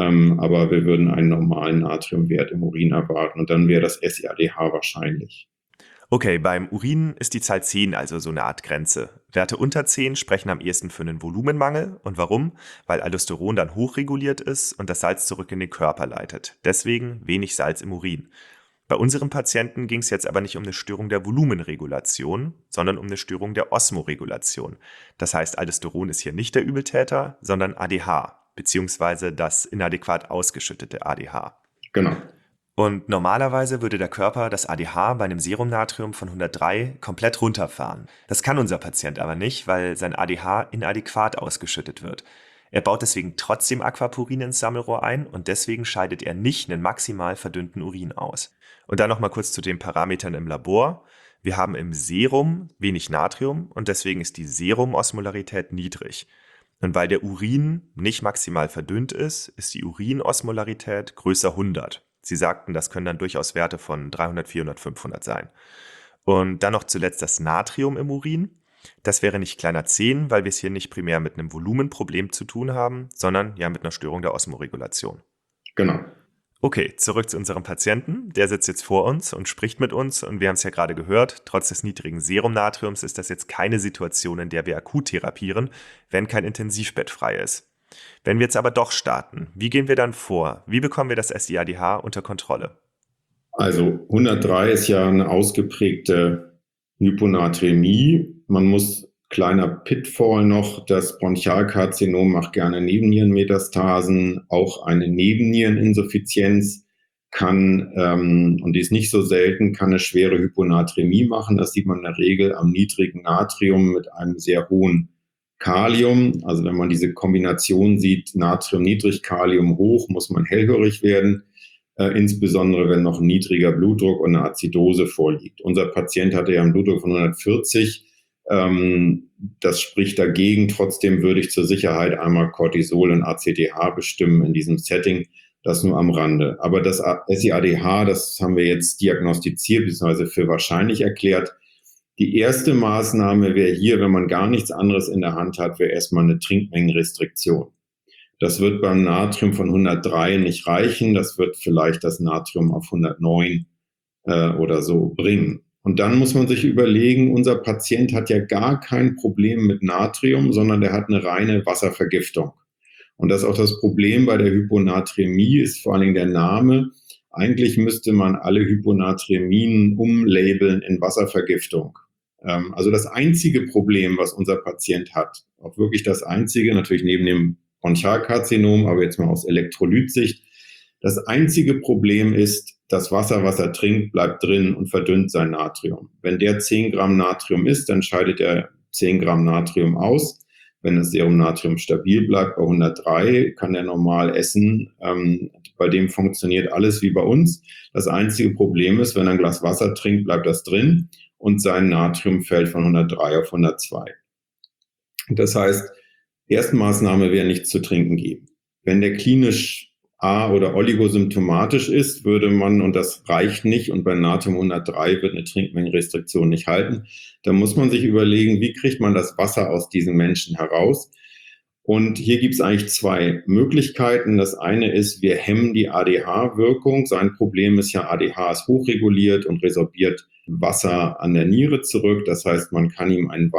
Aber wir würden einen normalen Natriumwert im Urin erwarten und dann wäre das S I A D H wahrscheinlich. Okay, beim Urin ist die Zahl zehn also so eine Art Grenze. Werte unter zehn sprechen am ehesten für einen Volumenmangel. Und warum? Weil Aldosteron dann hochreguliert ist und das Salz zurück in den Körper leitet. Deswegen wenig Salz im Urin. Bei unserem Patienten ging es jetzt aber nicht um eine Störung der Volumenregulation, sondern um eine Störung der Osmoregulation. Das heißt, Aldosteron ist hier nicht der Übeltäter, sondern A D H, beziehungsweise das inadäquat ausgeschüttete A D H. Genau. Und normalerweise würde der Körper das A D H bei einem Serumnatrium von hundertdrei komplett runterfahren. Das kann unser Patient aber nicht, weil sein A D H inadäquat ausgeschüttet wird. Er baut deswegen trotzdem Aquapurin ins Sammelrohr ein und deswegen scheidet er nicht einen maximal verdünnten Urin aus. Und dann nochmal kurz zu den Parametern im Labor. Wir haben im Serum wenig Natrium und deswegen ist die Serumosmolarität niedrig. Und weil der Urin nicht maximal verdünnt ist, ist die Urinosmolarität größer hundert. Sie sagten, das können dann durchaus Werte von dreihundert, vierhundert, fünfhundert sein. Und dann noch zuletzt das Natrium im Urin. Das wäre nicht kleiner zehn, weil wir es hier nicht primär mit einem Volumenproblem zu tun haben, sondern ja mit einer Störung der Osmoregulation. Genau. Okay, zurück zu unserem Patienten. Der sitzt jetzt vor uns und spricht mit uns und wir haben es ja gerade gehört, trotz des niedrigen Serumnatriums ist das jetzt keine Situation, in der wir akut therapieren, wenn kein Intensivbett frei ist. Wenn wir jetzt aber doch starten, wie gehen wir dann vor? Wie bekommen wir das S I A D H unter Kontrolle? Also hundertdrei ist ja eine ausgeprägte Hyponaträmie. Man muss, kleiner Pitfall noch, das Bronchialkarzinom macht gerne Nebennierenmetastasen. Auch eine Nebenniereninsuffizienz kann, ähm, und die ist nicht so selten, kann eine schwere Hyponaträmie machen. Das sieht man in der Regel am niedrigen Natrium mit einem sehr hohen Kalium, also wenn man diese Kombination sieht, Natrium niedrig, Kalium hoch, muss man hellhörig werden, äh, insbesondere wenn noch ein niedriger Blutdruck und eine Azidose vorliegt. Unser Patient hatte ja einen Blutdruck von hundertvierzig, ähm, das spricht dagegen. Trotzdem würde ich zur Sicherheit einmal Cortisol und A C T H bestimmen in diesem Setting, das nur am Rande. Aber das S I A D H, das haben wir jetzt diagnostiziert bzw. für wahrscheinlich erklärt. Die erste Maßnahme wäre hier, wenn man gar nichts anderes in der Hand hat, wäre erstmal eine Trinkmengenrestriktion. Das wird beim Natrium von hundertdrei nicht reichen. Das wird vielleicht das Natrium auf hundertneun äh, oder so bringen. Und dann muss man sich überlegen, unser Patient hat ja gar kein Problem mit Natrium, sondern der hat eine reine Wasservergiftung. Und das ist auch das Problem bei der Hyponaträmie, ist vor allen Dingen der Name. Eigentlich müsste man alle Hyponaträmien umlabeln in Wasservergiftung. Also das einzige Problem, was unser Patient hat, auch wirklich das einzige, natürlich neben dem Bronchialkarzinom, aber jetzt mal aus Elektrolytsicht, das einzige Problem ist, das Wasser, was er trinkt, bleibt drin und verdünnt sein Natrium. Wenn der zehn Gramm Natrium isst, dann scheidet er zehn Gramm Natrium aus. Wenn das Serumnatrium stabil bleibt bei hundertdrei, kann er normal essen. Ähm, bei dem funktioniert alles wie bei uns. Das einzige Problem ist, wenn er ein Glas Wasser trinkt, bleibt das drin und sein Natrium fällt von hundertdrei auf hundertzwei. Das heißt, erste Maßnahme wäre nichts zu trinken geben. Wenn der klinisch A- oder oligosymptomatisch ist, würde man, und das reicht nicht, und bei Natrium hundertdrei wird eine Trinkmengenrestriktion nicht halten, dann muss man sich überlegen, wie kriegt man das Wasser aus diesen Menschen heraus? Und hier gibt es eigentlich zwei Möglichkeiten. Das eine ist, wir hemmen die A D H-Wirkung. Sein Problem ist ja, A D H ist hochreguliert und resorbiert Wasser an der Niere zurück. Das heißt, man kann ihm einen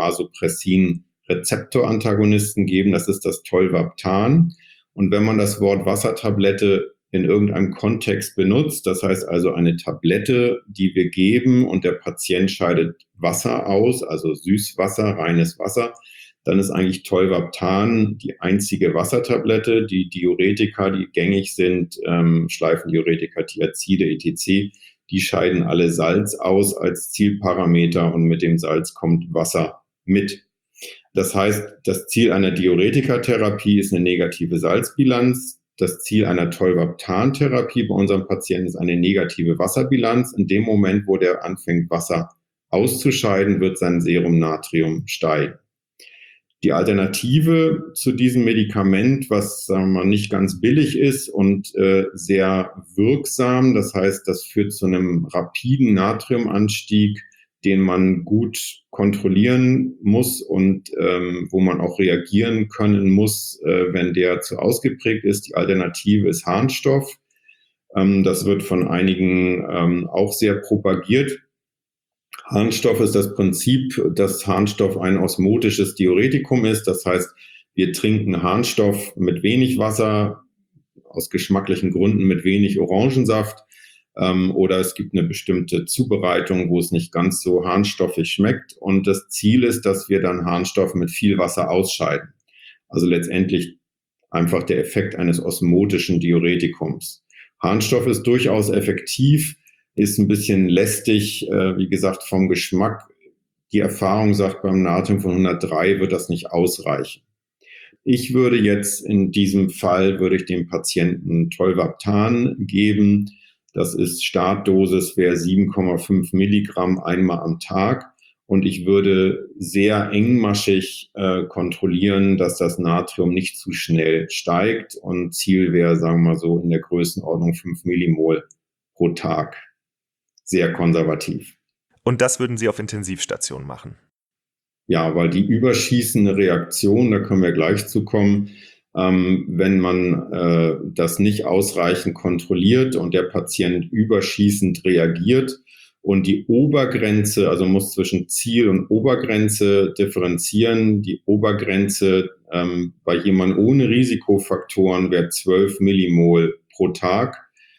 Vasopressin-Rezeptorantagonisten geben. Das ist das Tolvaptan. Und wenn man das Wort Wassertablette in irgendeinem Kontext benutzt, das heißt also eine Tablette, die wir geben und der Patient scheidet Wasser aus, also Süßwasser, reines Wasser, dann ist eigentlich Tolvaptan die einzige Wassertablette. Die Diuretika, die gängig sind, ähm, Schleifendiuretika, Thiazide, et cetera, die scheiden alle Salz aus als Zielparameter und mit dem Salz kommt Wasser mit. Das heißt, das Ziel einer Diuretikatherapie ist eine negative Salzbilanz. Das Ziel einer Tolvaptan-Therapie bei unserem Patienten ist eine negative Wasserbilanz. In dem Moment, wo der anfängt, Wasser auszuscheiden, wird sein Serumnatrium steigen. Die Alternative zu diesem Medikament, was sagen wir mal, nicht ganz billig ist und äh, sehr wirksam, das heißt, das führt zu einem rapiden Natriumanstieg, den man gut kontrollieren muss und ähm, wo man auch reagieren können muss, äh, wenn der zu ausgeprägt ist. Die Alternative ist Harnstoff. Ähm, das wird von einigen ähm, auch sehr propagiert. Harnstoff ist das Prinzip, dass Harnstoff ein osmotisches Diuretikum ist. Das heißt, wir trinken Harnstoff mit wenig Wasser, aus geschmacklichen Gründen mit wenig Orangensaft. Ähm, oder es gibt eine bestimmte Zubereitung, wo es nicht ganz so harnstoffig schmeckt. Und das Ziel ist, dass wir dann Harnstoff mit viel Wasser ausscheiden. Also letztendlich einfach der Effekt eines osmotischen Diuretikums. Harnstoff ist durchaus effektiv, ist ein bisschen lästig, äh, wie gesagt, vom Geschmack. Die Erfahrung sagt, beim Natrium von hundertdrei wird das nicht ausreichen. Ich würde jetzt in diesem Fall, würde ich dem Patienten Tolvaptan geben. Das ist Startdosis, wäre sieben Komma fünf Milligramm einmal am Tag. Und ich würde sehr engmaschig äh, kontrollieren, dass das Natrium nicht zu schnell steigt. Und Ziel wäre, sagen wir mal so, in der Größenordnung fünf Millimol pro Tag. Sehr konservativ. Und das würden Sie auf Intensivstation machen? Ja, weil die überschießende Reaktion, da können wir gleich zu kommen, ähm, wenn man äh, das nicht ausreichend kontrolliert und der Patient überschießend reagiert und die Obergrenze, also muss zwischen Ziel und Obergrenze differenzieren. Die Obergrenze ähm, bei jemandem ohne Risikofaktoren wäre zwölf Millimol pro Tag.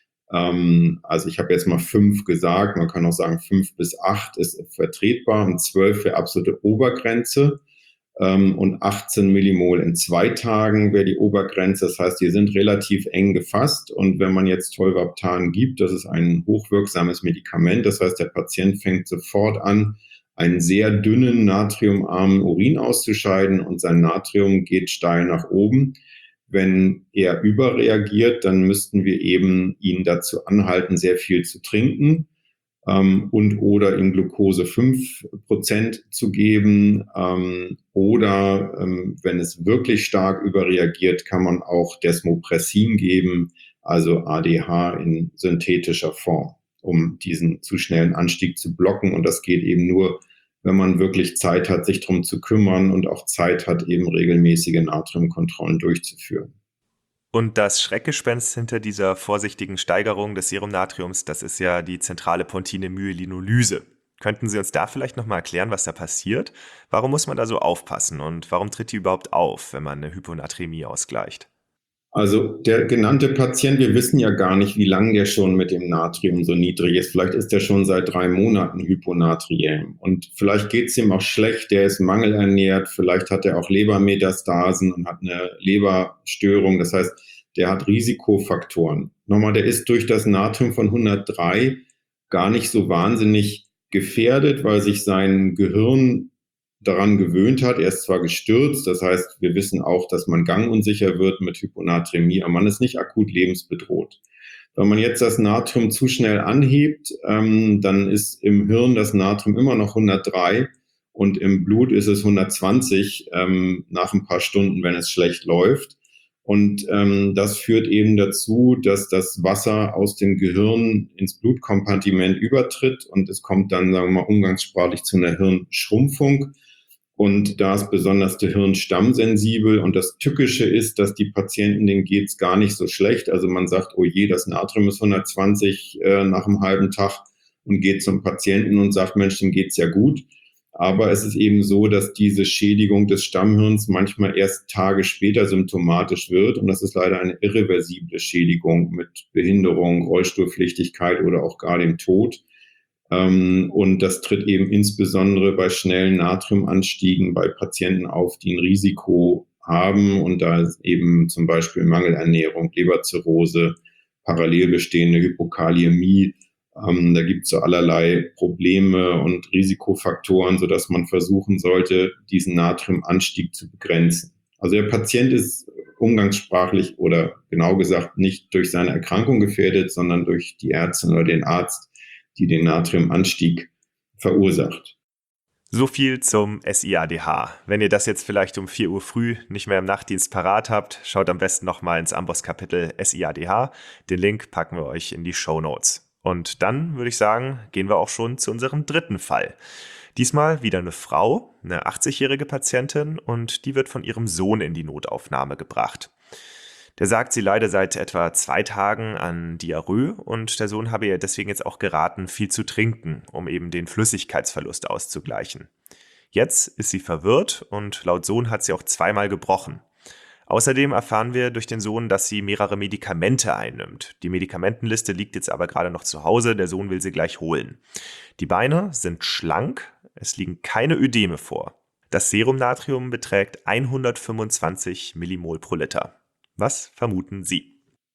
Also ich habe jetzt mal fünf gesagt, man kann auch sagen fünf bis acht ist vertretbar und zwölf wäre absolute Obergrenze und achtzehn Millimol in zwei Tagen wäre die Obergrenze. Das heißt, die sind relativ eng gefasst und wenn man jetzt Tolvaptan gibt, das ist ein hochwirksames Medikament, das heißt, der Patient fängt sofort an, einen sehr dünnen, natriumarmen Urin auszuscheiden und sein Natrium geht steil nach oben. Wenn er überreagiert, dann müssten wir eben ihn dazu anhalten, sehr viel zu trinken ähm, und oder ihm Glucose fünf Prozent zu geben. Ähm, oder ähm, wenn es wirklich stark überreagiert, kann man auch Desmopressin geben, also A D H in synthetischer Form, um diesen zu schnellen Anstieg zu blocken. Und das geht eben nur, wenn man wirklich Zeit hat, sich darum zu kümmern und auch Zeit hat, eben regelmäßige Natriumkontrollen durchzuführen. Und das Schreckgespenst hinter dieser vorsichtigen Steigerung des Serumnatriums, das ist ja die zentrale Pontine-Myelinolyse. Könnten Sie uns da vielleicht nochmal erklären, was da passiert? Warum muss man da so aufpassen und warum tritt die überhaupt auf, wenn man eine Hyponatremie ausgleicht? Also der genannte Patient, wir wissen ja gar nicht, wie lange der schon mit dem Natrium so niedrig ist. Vielleicht ist der schon seit drei Monaten hyponatriem und vielleicht geht es ihm auch schlecht, der ist mangelernährt, vielleicht hat er auch Lebermetastasen und hat eine Leberstörung. Das heißt, der hat Risikofaktoren. Nochmal, der ist durch das Natrium von hundertdrei gar nicht so wahnsinnig gefährdet, weil sich sein Gehirn daran gewöhnt hat. Er ist zwar gestürzt, das heißt, wir wissen auch, dass man gangunsicher wird mit Hyponatremie, aber man ist nicht akut lebensbedroht. Wenn man jetzt das Natrium zu schnell anhebt, ähm, dann ist im Hirn das Natrium immer noch hundertdrei und im Blut ist es hundertzwanzig ähm, nach ein paar Stunden, wenn es schlecht läuft. Und ähm, das führt eben dazu, dass das Wasser aus dem Gehirn ins Blutkompartiment übertritt und es kommt dann, sagen wir mal, umgangssprachlich zu einer Hirnschrumpfung. Und da ist besonders der Hirnstamm sensibel. Und das Tückische ist, dass die Patienten, denen geht es gar nicht so schlecht. Also man sagt, oh je, das Natrium ist hundertzwanzig äh, nach einem halben Tag und geht zum Patienten und sagt, Mensch, dem geht's ja gut. Aber es ist eben so, dass diese Schädigung des Stammhirns manchmal erst Tage später symptomatisch wird. Und das ist leider eine irreversible Schädigung mit Behinderung, Rollstuhlpflichtigkeit oder auch gar dem Tod. Und das tritt eben insbesondere bei schnellen Natriumanstiegen bei Patienten auf, die ein Risiko haben. Und da ist eben zum Beispiel Mangelernährung, Leberzirrhose, parallel bestehende Hypokaliämie. Ähm, da gibt es so allerlei Probleme und Risikofaktoren, sodass man versuchen sollte, diesen Natriumanstieg zu begrenzen. Also der Patient ist umgangssprachlich oder genau gesagt nicht durch seine Erkrankung gefährdet, sondern durch die Ärztin oder den Arzt, die den Natriumanstieg verursacht. So viel zum S I A D H. Wenn ihr das jetzt vielleicht um vier Uhr früh nicht mehr im Nachtdienst parat habt, schaut am besten nochmal ins Amboss-Kapitel S I A D H. Den Link packen wir euch in die Shownotes. Und dann würde ich sagen, gehen wir auch schon zu unserem dritten Fall. Diesmal wieder eine Frau, eine achtzigjährige Patientin, und die wird von ihrem Sohn in die Notaufnahme gebracht. Der sagt, sie leide seit etwa zwei Tagen an Diarrhoe und der Sohn habe ihr deswegen jetzt auch geraten, viel zu trinken, um eben den Flüssigkeitsverlust auszugleichen. Jetzt ist sie verwirrt und laut Sohn hat sie auch zweimal gebrochen. Außerdem erfahren wir durch den Sohn, dass sie mehrere Medikamente einnimmt. Die Medikamentenliste liegt jetzt aber gerade noch zu Hause, der Sohn will sie gleich holen. Die Beine sind schlank, es liegen keine Ödeme vor. Das Serumnatrium beträgt hundertfünfundzwanzig Millimol pro Liter. Was vermuten Sie?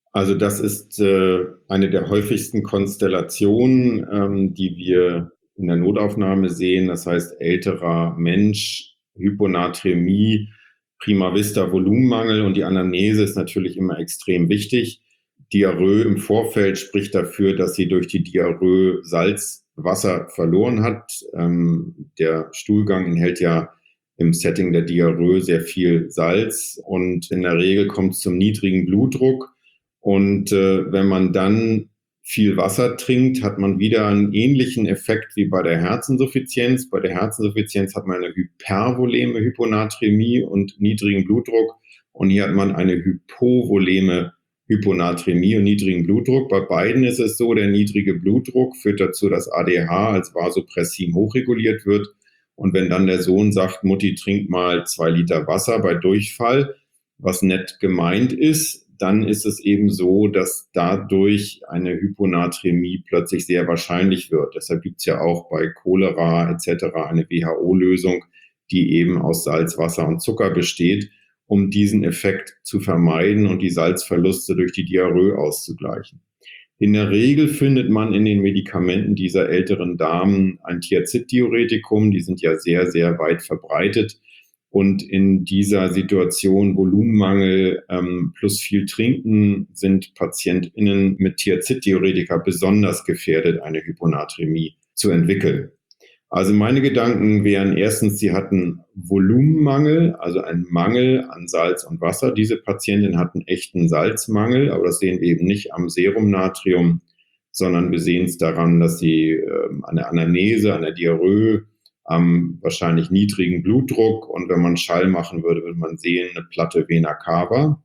Also das ist äh, eine der häufigsten Konstellationen, ähm, die wir in der Notaufnahme sehen. Das heißt, älterer Mensch, Hyponaträmie, prima vista Volumenmangel, und die Anamnese ist natürlich immer extrem wichtig. Diarrhoe im Vorfeld spricht dafür, dass sie durch die Diarrhoe Salzwasser verloren hat. Ähm, der Stuhlgang enthält ja im Setting der Diarrhoe sehr viel Salz, und in der Regel kommt es zum niedrigen Blutdruck. Und äh, wenn man dann viel Wasser trinkt, hat man wieder einen ähnlichen Effekt wie bei der Herzinsuffizienz. Bei der Herzinsuffizienz hat man eine hypervoleme Hyponaträmie und niedrigen Blutdruck. Und hier hat man eine hypovoleme Hyponaträmie und niedrigen Blutdruck. Bei beiden ist es so, der niedrige Blutdruck führt dazu, dass A D H als Vasopressin hochreguliert wird. Und wenn dann der Sohn sagt, Mutti, trink mal zwei Liter Wasser bei Durchfall, was nett gemeint ist, dann ist es eben so, dass dadurch eine Hyponaträmie plötzlich sehr wahrscheinlich wird. Deshalb gibt es ja auch bei Cholera et cetera eine W H O-Lösung, die eben aus Salz, Wasser und Zucker besteht, um diesen Effekt zu vermeiden und die Salzverluste durch die Diarrhoe auszugleichen. In der Regel findet man in den Medikamenten dieser älteren Damen ein Thiazid-Diuretikum. Die sind ja sehr, sehr weit verbreitet. Und in dieser Situation Volumenmangel ähm, plus viel Trinken sind PatientInnen mit Thiazid-Diuretika besonders gefährdet, eine Hyponaträmie zu entwickeln. Also meine Gedanken wären erstens, sie hatten Volumenmangel, also einen Mangel an Salz und Wasser. Diese Patientin hat einen echten Salzmangel, aber das sehen wir eben nicht am Serumnatrium, sondern wir sehen es daran, dass sie äh, an der Anamnese, an der Diarrhoe, am wahrscheinlich niedrigen Blutdruck, und wenn man Schall machen würde, würde man sehen, eine platte Vena cava.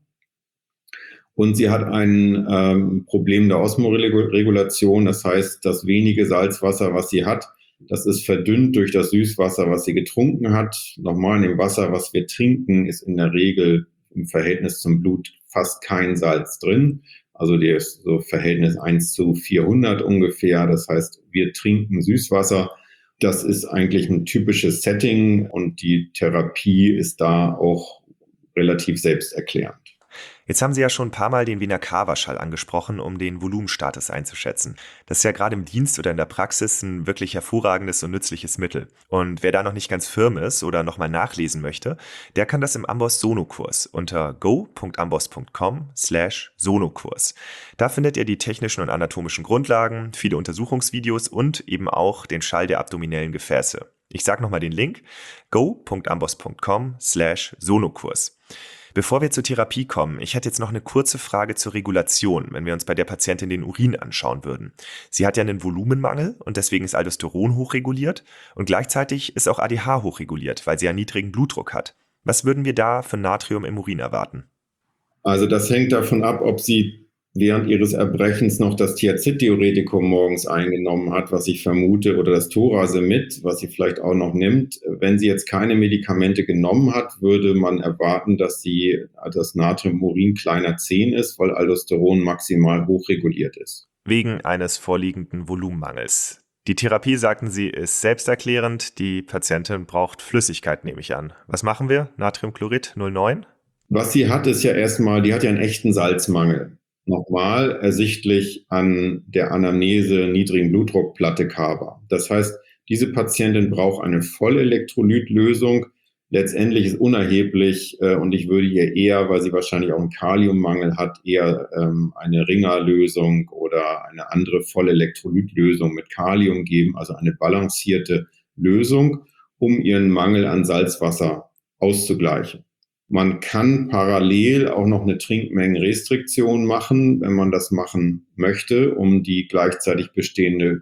Und sie hat ein ähm, Problem der Osmoregulation, das heißt, das wenige Salzwasser, was sie hat, das ist verdünnt durch das Süßwasser, was sie getrunken hat. Nochmal, in dem Wasser, was wir trinken, ist in der Regel im Verhältnis zum Blut fast kein Salz drin. Also der ist so Verhältnis eins zu vierhundert ungefähr. Das heißt, wir trinken Süßwasser. Das ist eigentlich ein typisches Setting, und die Therapie ist da auch relativ selbsterklärend. Jetzt haben Sie ja schon ein paar Mal den Vena cava-Schall angesprochen, um den Volumenstatus einzuschätzen. Das ist ja gerade im Dienst oder in der Praxis ein wirklich hervorragendes und nützliches Mittel. Und wer da noch nicht ganz firm ist oder nochmal nachlesen möchte, der kann das im Amboss Sono-Kurs unter go punkt amboss punkt com slash Sono-Kurs. Da findet ihr die technischen und anatomischen Grundlagen, viele Untersuchungsvideos und eben auch den Schall der abdominellen Gefäße. Ich sage nochmal den Link, go punkt amboss punkt com slash Sono-Kurs. Bevor wir zur Therapie kommen, ich hätte jetzt noch eine kurze Frage zur Regulation, wenn wir uns bei der Patientin den Urin anschauen würden. Sie hat ja einen Volumenmangel und deswegen ist Aldosteron hochreguliert und gleichzeitig ist auch A D H hochreguliert, weil sie ja niedrigen Blutdruck hat. Was würden wir da für Natrium im Urin erwarten? Also das hängt davon ab, ob sie während ihres Erbrechens noch das Thiazid-Diuretikum morgens eingenommen hat, was ich vermute, oder das Thorasemid, was sie vielleicht auch noch nimmt. Wenn sie jetzt keine Medikamente genommen hat, würde man erwarten, dass sie das Natrium im Urin kleiner zehn ist, weil Aldosteron maximal hochreguliert ist. Wegen eines vorliegenden Volumenmangels. Die Therapie, sagten Sie, ist selbsterklärend. Die Patientin braucht Flüssigkeit, nehme ich an. Was machen wir? Natriumchlorid null Komma neun? Was sie hat, ist ja erstmal, die hat ja einen echten Salzmangel. Nochmal ersichtlich an der Anamnese niedrigen Blutdruck, platte cava. Das heißt, diese Patientin braucht eine Vollelektrolytlösung. Letztendlich ist unerheblich äh, und ich würde ihr eher, weil sie wahrscheinlich auch einen Kaliummangel hat, eher ähm, eine Ringer-Lösung oder eine andere Vollelektrolytlösung mit Kalium geben, also eine balancierte Lösung, um ihren Mangel an Salzwasser auszugleichen. Man kann parallel auch noch eine Trinkmengenrestriktion machen, wenn man das machen möchte, um die gleichzeitig bestehende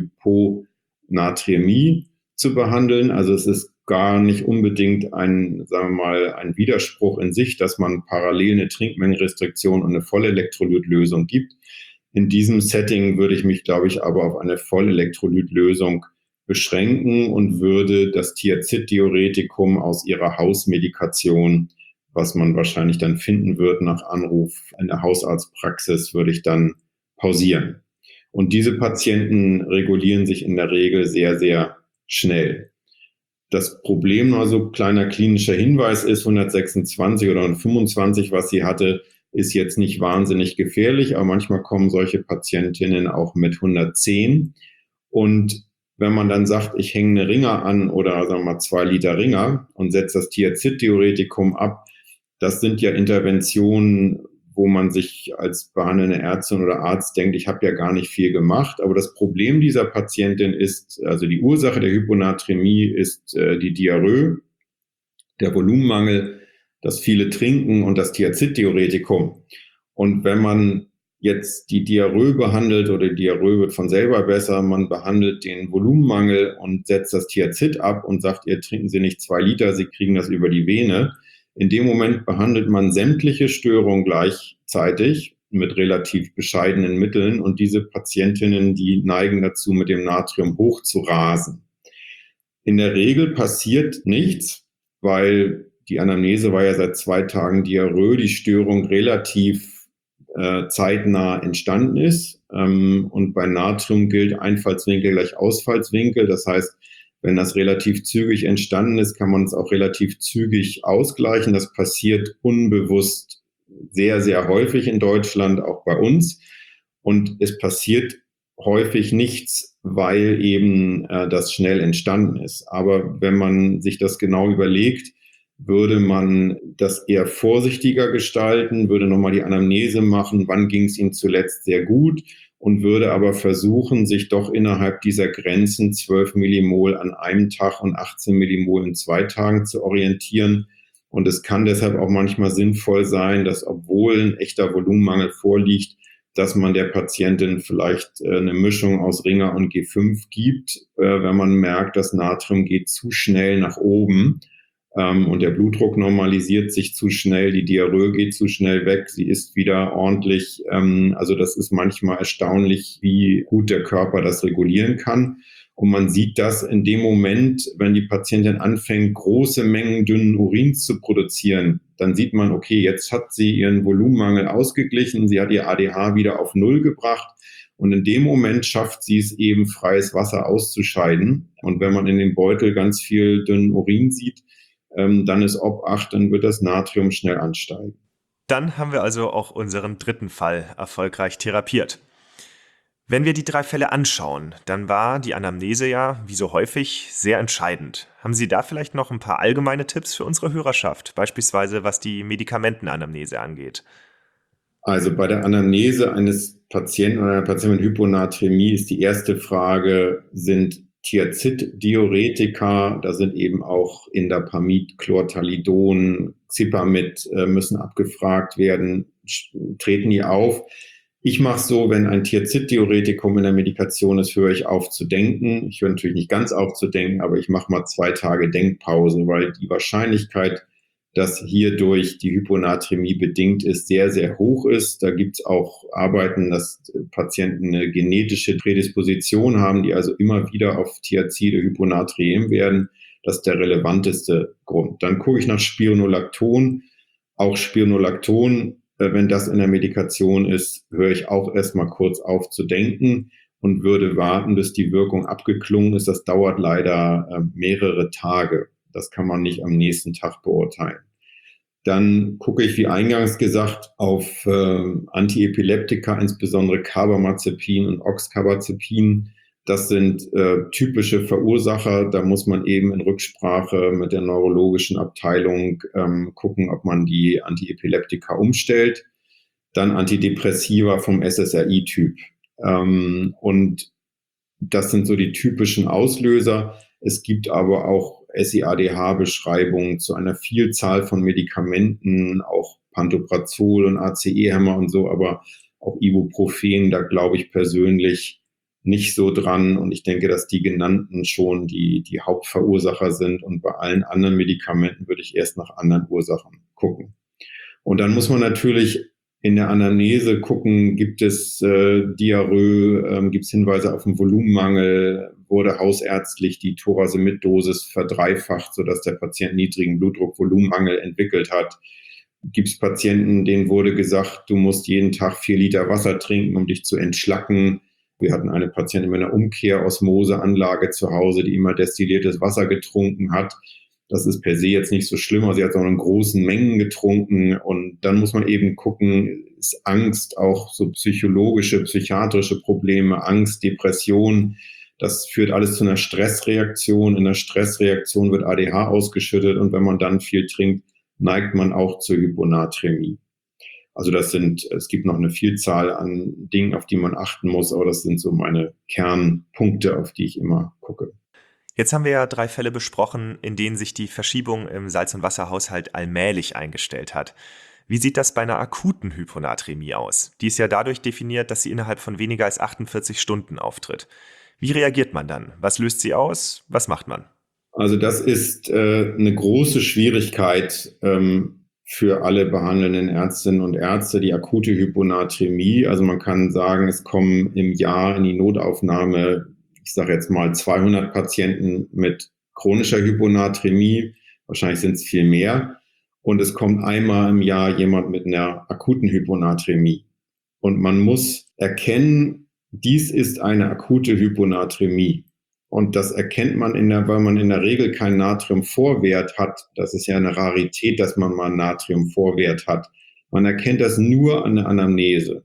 Hyponaträmie zu behandeln. Also es ist gar nicht unbedingt ein, sagen wir mal, ein Widerspruch in sich, dass man parallel eine Trinkmengenrestriktion und eine Vollelektrolytlösung gibt. In diesem Setting würde ich mich, glaube ich, aber auf eine Vollelektrolytlösung beschränken und würde das Thiazid-Diuretikum aus ihrer Hausmedikation, was man wahrscheinlich dann finden wird nach Anruf in der Hausarztpraxis, würde ich dann pausieren. Und diese Patienten regulieren sich in der Regel sehr, sehr schnell. Das Problem, also kleiner klinischer Hinweis ist hundertsechsundzwanzig oder hundertfünfundzwanzig, was sie hatte, ist jetzt nicht wahnsinnig gefährlich, aber manchmal kommen solche Patientinnen auch mit hundertzehn. Und wenn man dann sagt, ich hänge eine Ringer an oder sagen wir mal zwei Liter Ringer und setze das Thiazid-Diuretikum ab, das sind ja Interventionen, wo man sich als behandelnde Ärztin oder Arzt denkt, ich habe ja gar nicht viel gemacht. Aber das Problem dieser Patientin ist, also die Ursache der Hyponatremie ist äh, die Diarrhoe, der Volumenmangel, das viele Trinken und das Thiazid-Diuretikum. Und wenn man jetzt die Diarrhoe behandelt oder die Diarrhoe wird von selber besser, man behandelt den Volumenmangel und setzt das Thiazid ab und sagt, ihr trinken Sie nicht zwei Liter, Sie kriegen das über die Vene. In dem Moment behandelt man sämtliche Störungen gleichzeitig mit relativ bescheidenen Mitteln und diese Patientinnen, die neigen dazu, mit dem Natrium hoch zu rasen. In der Regel passiert nichts, weil die Anamnese war ja seit zwei Tagen Diarrhoe, die Störung relativ äh, zeitnah entstanden ist. Ähm, und bei Natrium gilt Einfallswinkel gleich Ausfallswinkel. Das heißt, wenn das relativ zügig entstanden ist, kann man es auch relativ zügig ausgleichen. Das passiert unbewusst sehr, sehr häufig in Deutschland, auch bei uns. Und es passiert häufig nichts, weil eben äh, das schnell entstanden ist. Aber wenn man sich das genau überlegt, würde man das eher vorsichtiger gestalten, würde nochmal die Anamnese machen, wann ging es Ihnen zuletzt sehr gut und würde aber versuchen, sich doch innerhalb dieser Grenzen zwölf Millimol an einem Tag und achtzehn Millimol in zwei Tagen zu orientieren. Und es kann deshalb auch manchmal sinnvoll sein, dass obwohl ein echter Volumenmangel vorliegt, dass man der Patientin vielleicht äh, eine Mischung aus Ringer und G fünf gibt, äh, wenn man merkt, das Natrium geht zu schnell nach oben. Ähm, und der Blutdruck normalisiert sich zu schnell, die Diarrhoe geht zu schnell weg, sie ist wieder ordentlich. Ähm, also das ist manchmal erstaunlich, wie gut der Körper das regulieren kann. Und man sieht das in dem Moment, wenn die Patientin anfängt, große Mengen dünnen Urins zu produzieren, dann sieht man, okay, jetzt hat sie ihren Volumenmangel ausgeglichen, sie hat ihr A D H wieder auf Null gebracht. Und in dem Moment schafft sie es eben, freies Wasser auszuscheiden. Und wenn man in dem Beutel ganz viel dünnen Urin sieht, Ähm, dann ist Obacht, dann wird das Natrium schnell ansteigen. Dann haben wir also auch unseren dritten Fall erfolgreich therapiert. Wenn wir die drei Fälle anschauen, dann war die Anamnese ja, wie so häufig, sehr entscheidend. Haben Sie da vielleicht noch ein paar allgemeine Tipps für unsere Hörerschaft, beispielsweise was die Medikamentenanamnese angeht? Also bei der Anamnese eines Patienten oder einer Patientin mit Hyponatremie ist die erste Frage, sind Thiazid-Diuretika, da sind eben auch Indapamid, Chlortalidon, Xipamid äh, müssen abgefragt werden, treten die auf. Ich mache so, wenn ein Thiazid-Diuretikum in der Medikation ist, höre ich auf zu denken. Ich höre natürlich nicht ganz auf zu denken, aber ich mache mal zwei Tage Denkpause, weil die Wahrscheinlichkeit, dass hierdurch die Hyponatremie bedingt ist, sehr, sehr hoch ist. Da gibt es auch Arbeiten, dass Patienten eine genetische Prädisposition haben, die also immer wieder auf Thiazide hyponatrem werden. Das ist der relevanteste Grund. Dann gucke ich nach Spironolacton. Auch Spironolacton, wenn das in der Medikation ist, höre ich auch erstmal kurz auf zu denken und würde warten, bis die Wirkung abgeklungen ist. Das dauert leider äh, mehrere Tage. Das kann man nicht am nächsten Tag beurteilen. Dann gucke ich, wie eingangs gesagt, auf äh, Antiepileptika, insbesondere Carbamazepin und Oxcarbazepin. Das sind äh, typische Verursacher. Da muss man eben in Rücksprache mit der neurologischen Abteilung ähm, gucken, ob man die Antiepileptika umstellt. Dann Antidepressiva vom S S R I-Typ. Ähm, und das sind so die typischen Auslöser. Es gibt aber auch S I A D H-Beschreibungen zu einer Vielzahl von Medikamenten, auch Pantoprazol und A C E-Hämmer und so, aber auch Ibuprofen, da glaube ich persönlich nicht so dran. Und ich denke, dass die genannten schon die, die Hauptverursacher sind. Und bei allen anderen Medikamenten würde ich erst nach anderen Ursachen gucken. Und dann muss man natürlich in der Anamnese gucken, gibt es äh, Diarrhoe, ähm, gibt es Hinweise auf einen Volumenmangel, wurde hausärztlich die Thorasemid-Dosis verdreifacht, sodass der Patient niedrigen Blutdruck, Volumenmangel entwickelt hat. Gibt es Patienten, denen wurde gesagt, du musst jeden Tag vier Liter Wasser trinken, um dich zu entschlacken. Wir hatten eine Patientin mit einer Umkehrosmoseanlage zu Hause, die immer destilliertes Wasser getrunken hat. Das ist per se jetzt nicht so schlimm, aber sie hat auch in großen Mengen getrunken. Und dann muss man eben gucken, ist Angst auch so psychologische, psychiatrische Probleme, Angst, Depression. Das führt alles zu einer Stressreaktion. In der Stressreaktion wird A D H ausgeschüttet und wenn man dann viel trinkt, neigt man auch zur Hyponaträmie. Also das sind, es gibt noch eine Vielzahl an Dingen, auf die man achten muss, aber das sind so meine Kernpunkte, auf die ich immer gucke. Jetzt haben wir ja drei Fälle besprochen, in denen sich die Verschiebung im Salz- und Wasserhaushalt allmählich eingestellt hat. Wie sieht das bei einer akuten Hyponaträmie aus? Die ist ja dadurch definiert, dass sie innerhalb von weniger als achtundvierzig Stunden auftritt. Wie reagiert man dann? Was löst sie aus? Was macht man? Also das ist äh, eine große Schwierigkeit ähm, für alle behandelnden Ärztinnen und Ärzte, die akute Hyponaträmie. Also man kann sagen, es kommen im Jahr in die Notaufnahme, ich sage jetzt mal zweihundert Patienten mit chronischer Hyponaträmie. Wahrscheinlich sind es viel mehr. Und es kommt einmal im Jahr jemand mit einer akuten Hyponaträmie. Und man muss erkennen, dies ist eine akute Hyponaträmie. Und das erkennt man, in der, weil man in der Regel keinen Natriumvorwert hat. Das ist ja eine Rarität, dass man mal einen Natriumvorwert hat. Man erkennt das nur an der Anamnese.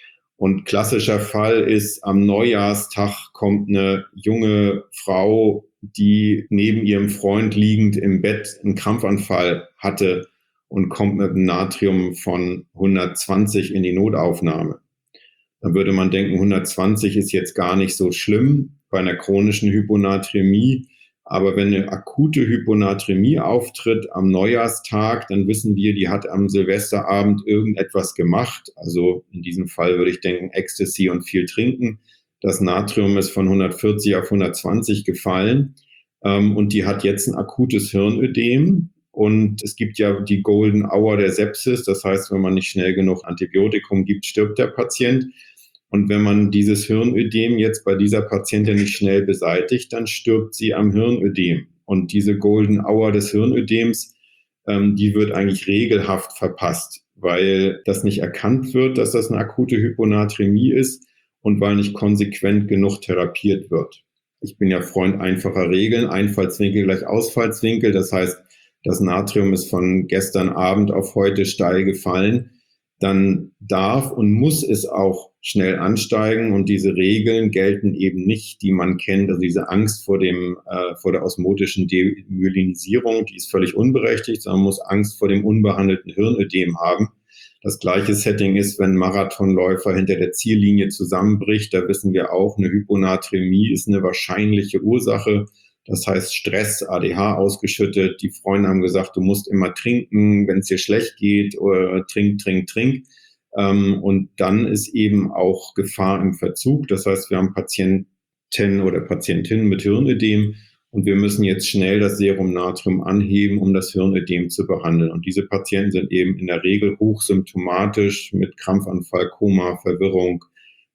Und klassischer Fall ist, am Neujahrstag kommt eine junge Frau, die neben ihrem Freund liegend im Bett einen Krampfanfall hatte und kommt mit einem Natrium von hundertzwanzig in die Notaufnahme. Dann würde man denken, hundertzwanzig ist jetzt gar nicht so schlimm bei einer chronischen Hyponaträmie. Aber wenn eine akute Hyponaträmie auftritt am Neujahrstag, dann wissen wir, die hat am Silvesterabend irgendetwas gemacht. Also in diesem Fall würde ich denken, Ecstasy und viel trinken. Das Natrium ist von hundertvierzig auf hundertzwanzig gefallen. Ähm, und die hat jetzt ein akutes Hirnödem. Und es gibt ja die Golden Hour der Sepsis. Das heißt, wenn man nicht schnell genug Antibiotikum gibt, stirbt der Patient. Und wenn man dieses Hirnödem jetzt bei dieser Patientin nicht schnell beseitigt, dann stirbt sie am Hirnödem. Und diese Golden Hour des Hirnödems, ähm, die wird eigentlich regelhaft verpasst, weil das nicht erkannt wird, dass das eine akute Hyponaträmie ist und weil nicht konsequent genug therapiert wird. Ich bin ja Freund einfacher Regeln, Einfallswinkel gleich Ausfallswinkel. Das heißt, das Natrium ist von gestern Abend auf heute steil gefallen. Dann darf und muss es auch schnell ansteigen und diese Regeln gelten eben nicht, die man kennt, also diese Angst vor dem äh, vor der osmotischen Demyelinisierung, die ist völlig unberechtigt, sondern man muss Angst vor dem unbehandelten Hirnödem haben. Das gleiche Setting ist, wenn ein Marathonläufer hinter der Ziellinie zusammenbricht, da wissen wir auch, eine Hyponaträmie ist eine wahrscheinliche Ursache. Das heißt Stress, A D H ausgeschüttet. Die Freunde haben gesagt, du musst immer trinken, wenn es dir schlecht geht, oder trink, trink, trink. Ähm, und dann ist eben auch Gefahr im Verzug. Das heißt, wir haben Patienten oder Patientinnen mit Hirnödem und wir müssen jetzt schnell das Serum Natrium anheben, um das Hirnödem zu behandeln. Und diese Patienten sind eben in der Regel hochsymptomatisch mit Krampfanfall, Koma, Verwirrung.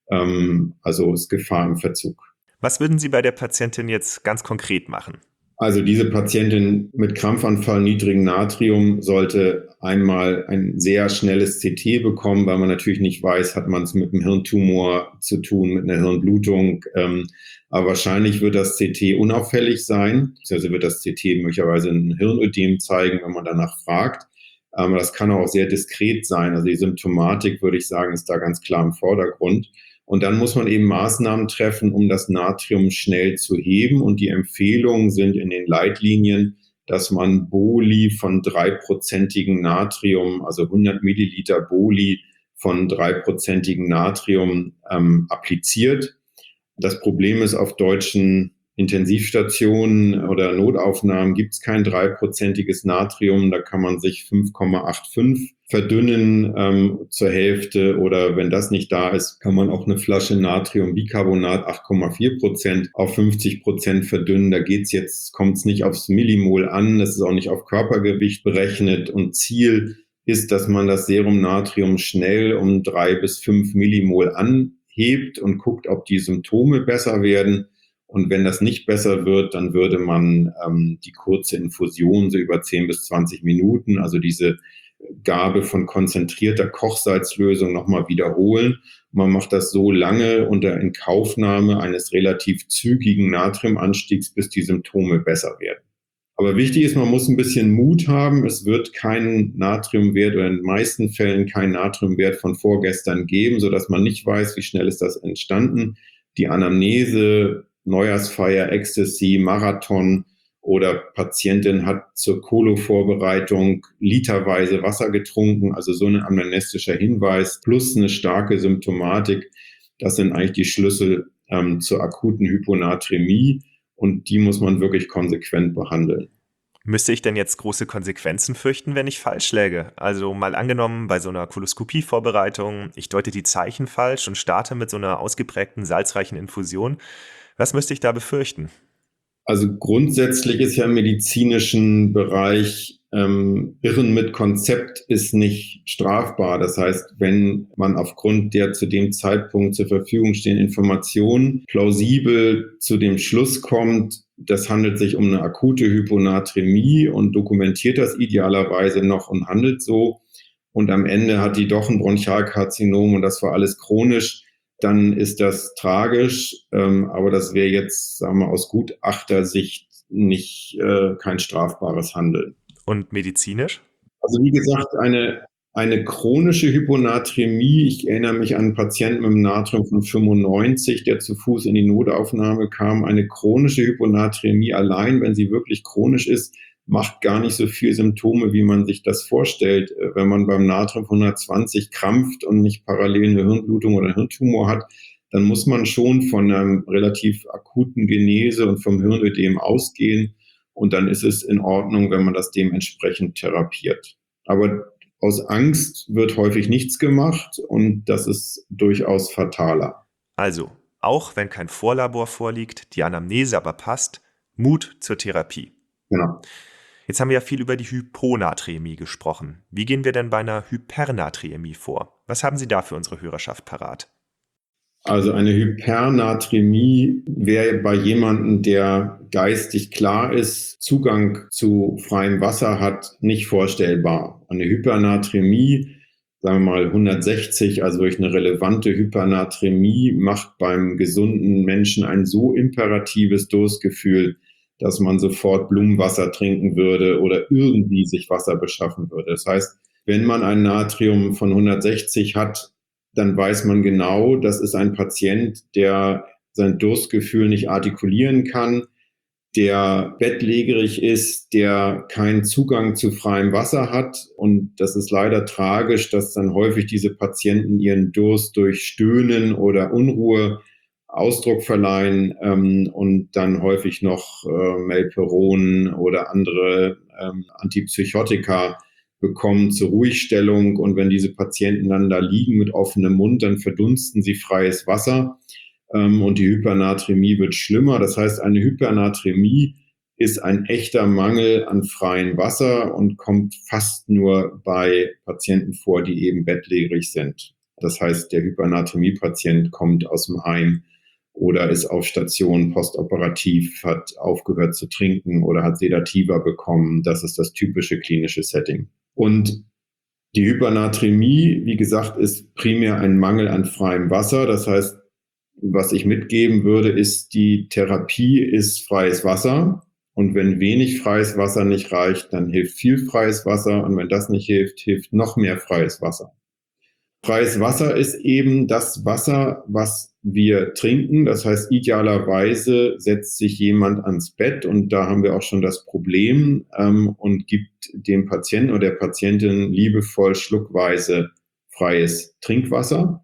Ähm, also ist Gefahr im Verzug. Was würden Sie bei der Patientin jetzt ganz konkret machen? Also diese Patientin mit Krampfanfall, niedrigem Natrium sollte einmal ein sehr schnelles C T bekommen, weil man natürlich nicht weiß, hat man es mit einem Hirntumor zu tun, mit einer Hirnblutung. Aber wahrscheinlich wird das C T unauffällig sein. Also wird das C T möglicherweise ein Hirnödem zeigen, wenn man danach fragt. Aber das kann auch sehr diskret sein. Also die Symptomatik, würde ich sagen, ist da ganz klar im Vordergrund. Und dann muss man eben Maßnahmen treffen, um das Natrium schnell zu heben. Und die Empfehlungen sind in den Leitlinien, dass man Boli von dreiprozentigem Natrium, also hundert Milliliter Boli von dreiprozentigem Natrium ähm, appliziert. Das Problem ist, auf deutschen Intensivstationen oder Notaufnahmen gibt es kein dreiprozentiges Natrium. Da kann man sich fünf Komma fünfundachtzig verdünnen ähm, zur Hälfte. Oder wenn das nicht da ist, kann man auch eine Flasche Natriumbicarbonat acht Komma vier Prozent auf fünfzig Prozent verdünnen. Da geht's jetzt, kommt es nicht aufs Millimol an. Das ist auch nicht auf Körpergewicht berechnet. Und Ziel ist, dass man das Serum Natrium schnell um drei bis fünf Millimol anhebt und guckt, ob die Symptome besser werden. Und wenn das nicht besser wird, dann würde man ähm, die kurze Infusion so über zehn bis zwanzig Minuten, also diese Gabe von konzentrierter Kochsalzlösung nochmal wiederholen. Man macht das so lange unter Inkaufnahme eines relativ zügigen Natriumanstiegs, bis die Symptome besser werden. Aber wichtig ist, man muss ein bisschen Mut haben. Es wird keinen Natriumwert oder in den meisten Fällen keinen Natriumwert von vorgestern geben, sodass man nicht weiß, wie schnell ist das entstanden. Die Anamnese, Neujahrsfeier, Ecstasy, Marathon oder Patientin hat zur Kolo-Vorbereitung literweise Wasser getrunken, also so ein amnestischer Hinweis plus eine starke Symptomatik. Das sind eigentlich die Schlüssel ähm, zur akuten Hyponaträmie. Und die muss man wirklich konsequent behandeln. Müsste ich denn jetzt große Konsequenzen fürchten, wenn ich falsch läge? Also mal angenommen, bei so einer Koloskopie-Vorbereitung, ich deute die Zeichen falsch und starte mit so einer ausgeprägten salzreichen Infusion. Was müsste ich da befürchten? Also grundsätzlich ist ja im medizinischen Bereich ähm, Irren mit Konzept ist nicht strafbar. Das heißt, wenn man aufgrund der zu dem Zeitpunkt zur Verfügung stehenden Informationen plausibel zu dem Schluss kommt, das handelt sich um eine akute Hyponaträmie und dokumentiert das idealerweise noch und handelt so. Und am Ende hat die doch ein Bronchialkarzinom und das war alles chronisch. Dann ist das tragisch, ähm, aber das wäre jetzt, sagen wir, aus Gutachtersicht nicht äh, kein strafbares Handeln. Und medizinisch? Also wie gesagt, eine, eine chronische Hyponaträmie, ich erinnere mich an einen Patienten mit einem Natrium von fünfundneunzig, der zu Fuß in die Notaufnahme kam. Eine chronische Hyponaträmie allein, wenn sie wirklich chronisch ist, macht gar nicht so viel Symptome, wie man sich das vorstellt. Wenn man beim Natrium von hundertzwanzig krampft und nicht parallel eine Hirnblutung oder einen Hirntumor hat, dann muss man schon von einer relativ akuten Genese und vom Hirnödem ausgehen. Und dann ist es in Ordnung, wenn man das dementsprechend therapiert. Aber aus Angst wird häufig nichts gemacht und das ist durchaus fataler. Also, auch wenn kein Vorlabor vorliegt, die Anamnese aber passt, Mut zur Therapie. Genau. Jetzt haben wir ja viel über die Hyponaträmie gesprochen. Wie gehen wir denn bei einer Hypernaträmie vor? Was haben Sie da für unsere Hörerschaft parat? Also eine Hypernaträmie wäre bei jemandem, der geistig klar ist, Zugang zu freiem Wasser hat, nicht vorstellbar. Eine Hypernaträmie, sagen wir mal hundertsechzig, also durch eine relevante Hypernaträmie, macht beim gesunden Menschen ein so imperatives Durstgefühl, dass man sofort Blumenwasser trinken würde oder irgendwie sich Wasser beschaffen würde. Das heißt, wenn man ein Natrium von hundertsechzig hat, dann weiß man genau, das ist ein Patient, der sein Durstgefühl nicht artikulieren kann, der bettlägerig ist, der keinen Zugang zu freiem Wasser hat. Und das ist leider tragisch, dass dann häufig diese Patienten ihren Durst durch Stöhnen oder Unruhe Ausdruck verleihen ähm, und dann häufig noch äh, Melperon oder andere ähm, Antipsychotika bekommen zur Ruhigstellung. Und wenn diese Patienten dann da liegen mit offenem Mund, dann verdunsten sie freies Wasser ähm, und die Hypernaträmie wird schlimmer. Das heißt, eine Hypernaträmie ist ein echter Mangel an freiem Wasser und kommt fast nur bei Patienten vor, die eben bettlägerig sind. Das heißt, der Hypernaträmie-Patient kommt aus dem Heim oder ist auf Station postoperativ, hat aufgehört zu trinken oder hat Sedativa bekommen. Das ist das typische klinische Setting. Und die Hypernaträmie, wie gesagt, ist primär ein Mangel an freiem Wasser. Das heißt, was ich mitgeben würde, ist, die Therapie ist freies Wasser. Und wenn wenig freies Wasser nicht reicht, dann hilft viel freies Wasser. Und wenn das nicht hilft, hilft noch mehr freies Wasser. Freies Wasser ist eben das Wasser, was wir trinken. Das heißt, idealerweise setzt sich jemand ans Bett und da haben wir auch schon das Problem ähm, und gibt dem Patienten oder der Patientin liebevoll schluckweise freies Trinkwasser.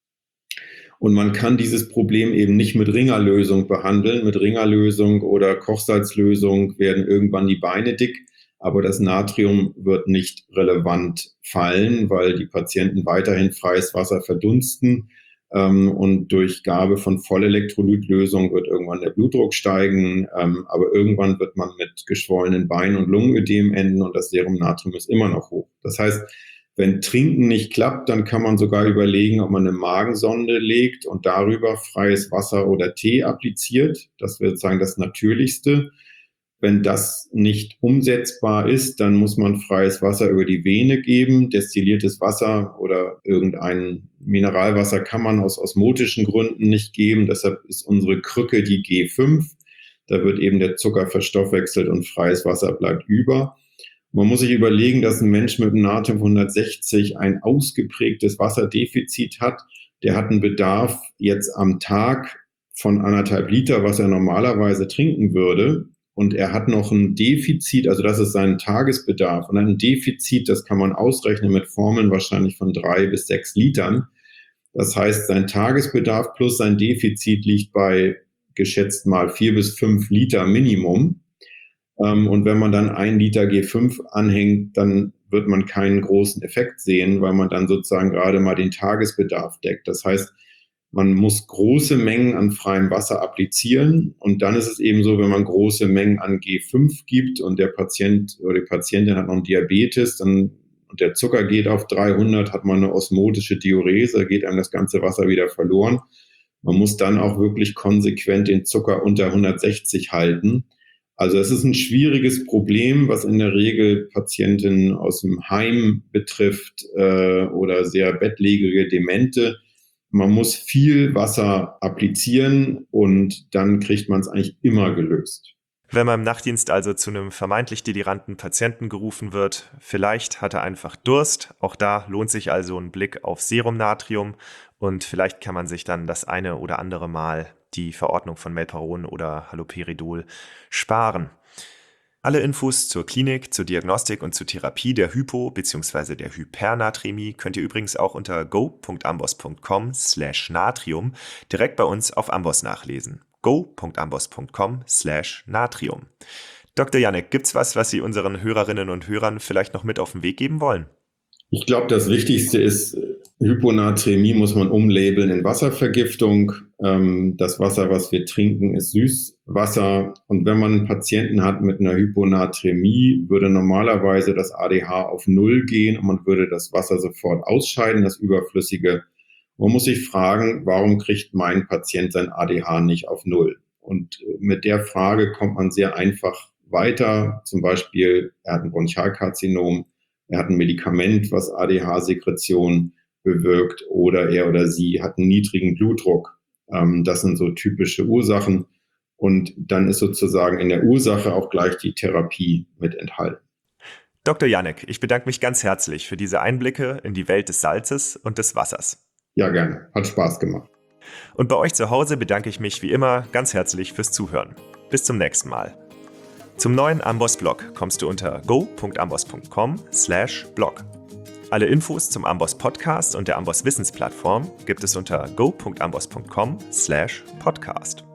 Und man kann dieses Problem eben nicht mit Ringerlösung behandeln. Mit Ringerlösung oder Kochsalzlösung werden irgendwann die Beine dick. Aber das Natrium wird nicht relevant fallen, weil die Patienten weiterhin freies Wasser verdunsten. Ähm, und durch Gabe von Vollelektrolytlösung wird irgendwann der Blutdruck steigen. Ähm, aber irgendwann wird man mit geschwollenen Beinen und Lungenödem enden und das Serumnatrium ist immer noch hoch. Das heißt, wenn Trinken nicht klappt, dann kann man sogar überlegen, ob man eine Magensonde legt und darüber freies Wasser oder Tee appliziert. Das wäre sozusagen das Natürlichste. Wenn das nicht umsetzbar ist, dann muss man freies Wasser über die Vene geben. Destilliertes Wasser oder irgendein Mineralwasser kann man aus osmotischen Gründen nicht geben. Deshalb ist unsere Krücke die G fünf. Da wird eben der Zucker verstoffwechselt und freies Wasser bleibt über. Man muss sich überlegen, dass ein Mensch mit einem Natrium von hundertsechzig ein ausgeprägtes Wasserdefizit hat. Der hat einen Bedarf jetzt am Tag von anderthalb Liter, was er normalerweise trinken würde. Und er hat noch ein Defizit, also das ist sein Tagesbedarf. Und ein Defizit, das kann man ausrechnen mit Formeln wahrscheinlich von drei bis sechs Litern. Das heißt, sein Tagesbedarf plus sein Defizit liegt bei geschätzt mal vier bis fünf Liter Minimum. Und wenn man dann ein Liter G fünf anhängt, dann wird man keinen großen Effekt sehen, weil man dann sozusagen gerade mal den Tagesbedarf deckt. Das heißt, man muss große Mengen an freiem Wasser applizieren. Und dann ist es eben so, wenn man große Mengen an G fünf gibt und der Patient oder die Patientin hat noch einen Diabetes, dann und der Zucker geht auf dreihundert, hat man eine osmotische Diurese, geht einem das ganze Wasser wieder verloren. Man muss dann auch wirklich konsequent den Zucker unter hundertsechzig halten. Also es ist ein schwieriges Problem, was in der Regel Patientinnen aus dem Heim betrifft äh, oder sehr bettlägerige Demente. Man muss viel Wasser applizieren und dann kriegt man es eigentlich immer gelöst. Wenn man im Nachtdienst also zu einem vermeintlich deliranten Patienten gerufen wird, vielleicht hat er einfach Durst. Auch da lohnt sich also ein Blick auf Serumnatrium und vielleicht kann man sich dann das eine oder andere Mal die Verordnung von Melparon oder Haloperidol sparen. Alle Infos zur Klinik, zur Diagnostik und zur Therapie der Hypo- bzw. der Hypernatremie könnt ihr übrigens auch unter go punkt ambos punkt com slash natrium direkt bei uns auf Amboss nachlesen. go punkt ambos punkt com slash natrium. Doktor Janek, gibt's was, was Sie unseren Hörerinnen und Hörern vielleicht noch mit auf den Weg geben wollen? Ich glaube, das Wichtigste ist, Hyponatremie muss man umlabeln in Wasservergiftung. Das Wasser, was wir trinken, ist Süßwasser. Und wenn man einen Patienten hat mit einer Hyponatremie, würde normalerweise das A D H auf Null gehen und man würde das Wasser sofort ausscheiden, das Überflüssige. Man muss sich fragen, warum kriegt mein Patient sein A D H nicht auf Null? Und mit der Frage kommt man sehr einfach weiter. Zum Beispiel, er hat ein Bronchialkarzinom, er hat ein Medikament, was A D H-Sekretion bewirkt, oder er oder sie hat einen niedrigen Blutdruck. Das sind so typische Ursachen. Und dann ist sozusagen in der Ursache auch gleich die Therapie mit enthalten. Doktor Janek, ich bedanke mich ganz herzlich für diese Einblicke in die Welt des Salzes und des Wassers. Ja, gerne. Hat Spaß gemacht. Und bei euch zu Hause bedanke ich mich wie immer ganz herzlich fürs Zuhören. Bis zum nächsten Mal. Zum neuen Amboss-Blog kommst du unter go punkt ambos punkt com slash blog. Alle Infos zum Amboss-Podcast und der Amboss-Wissensplattform gibt es unter go punkt ambos punkt com slash podcast.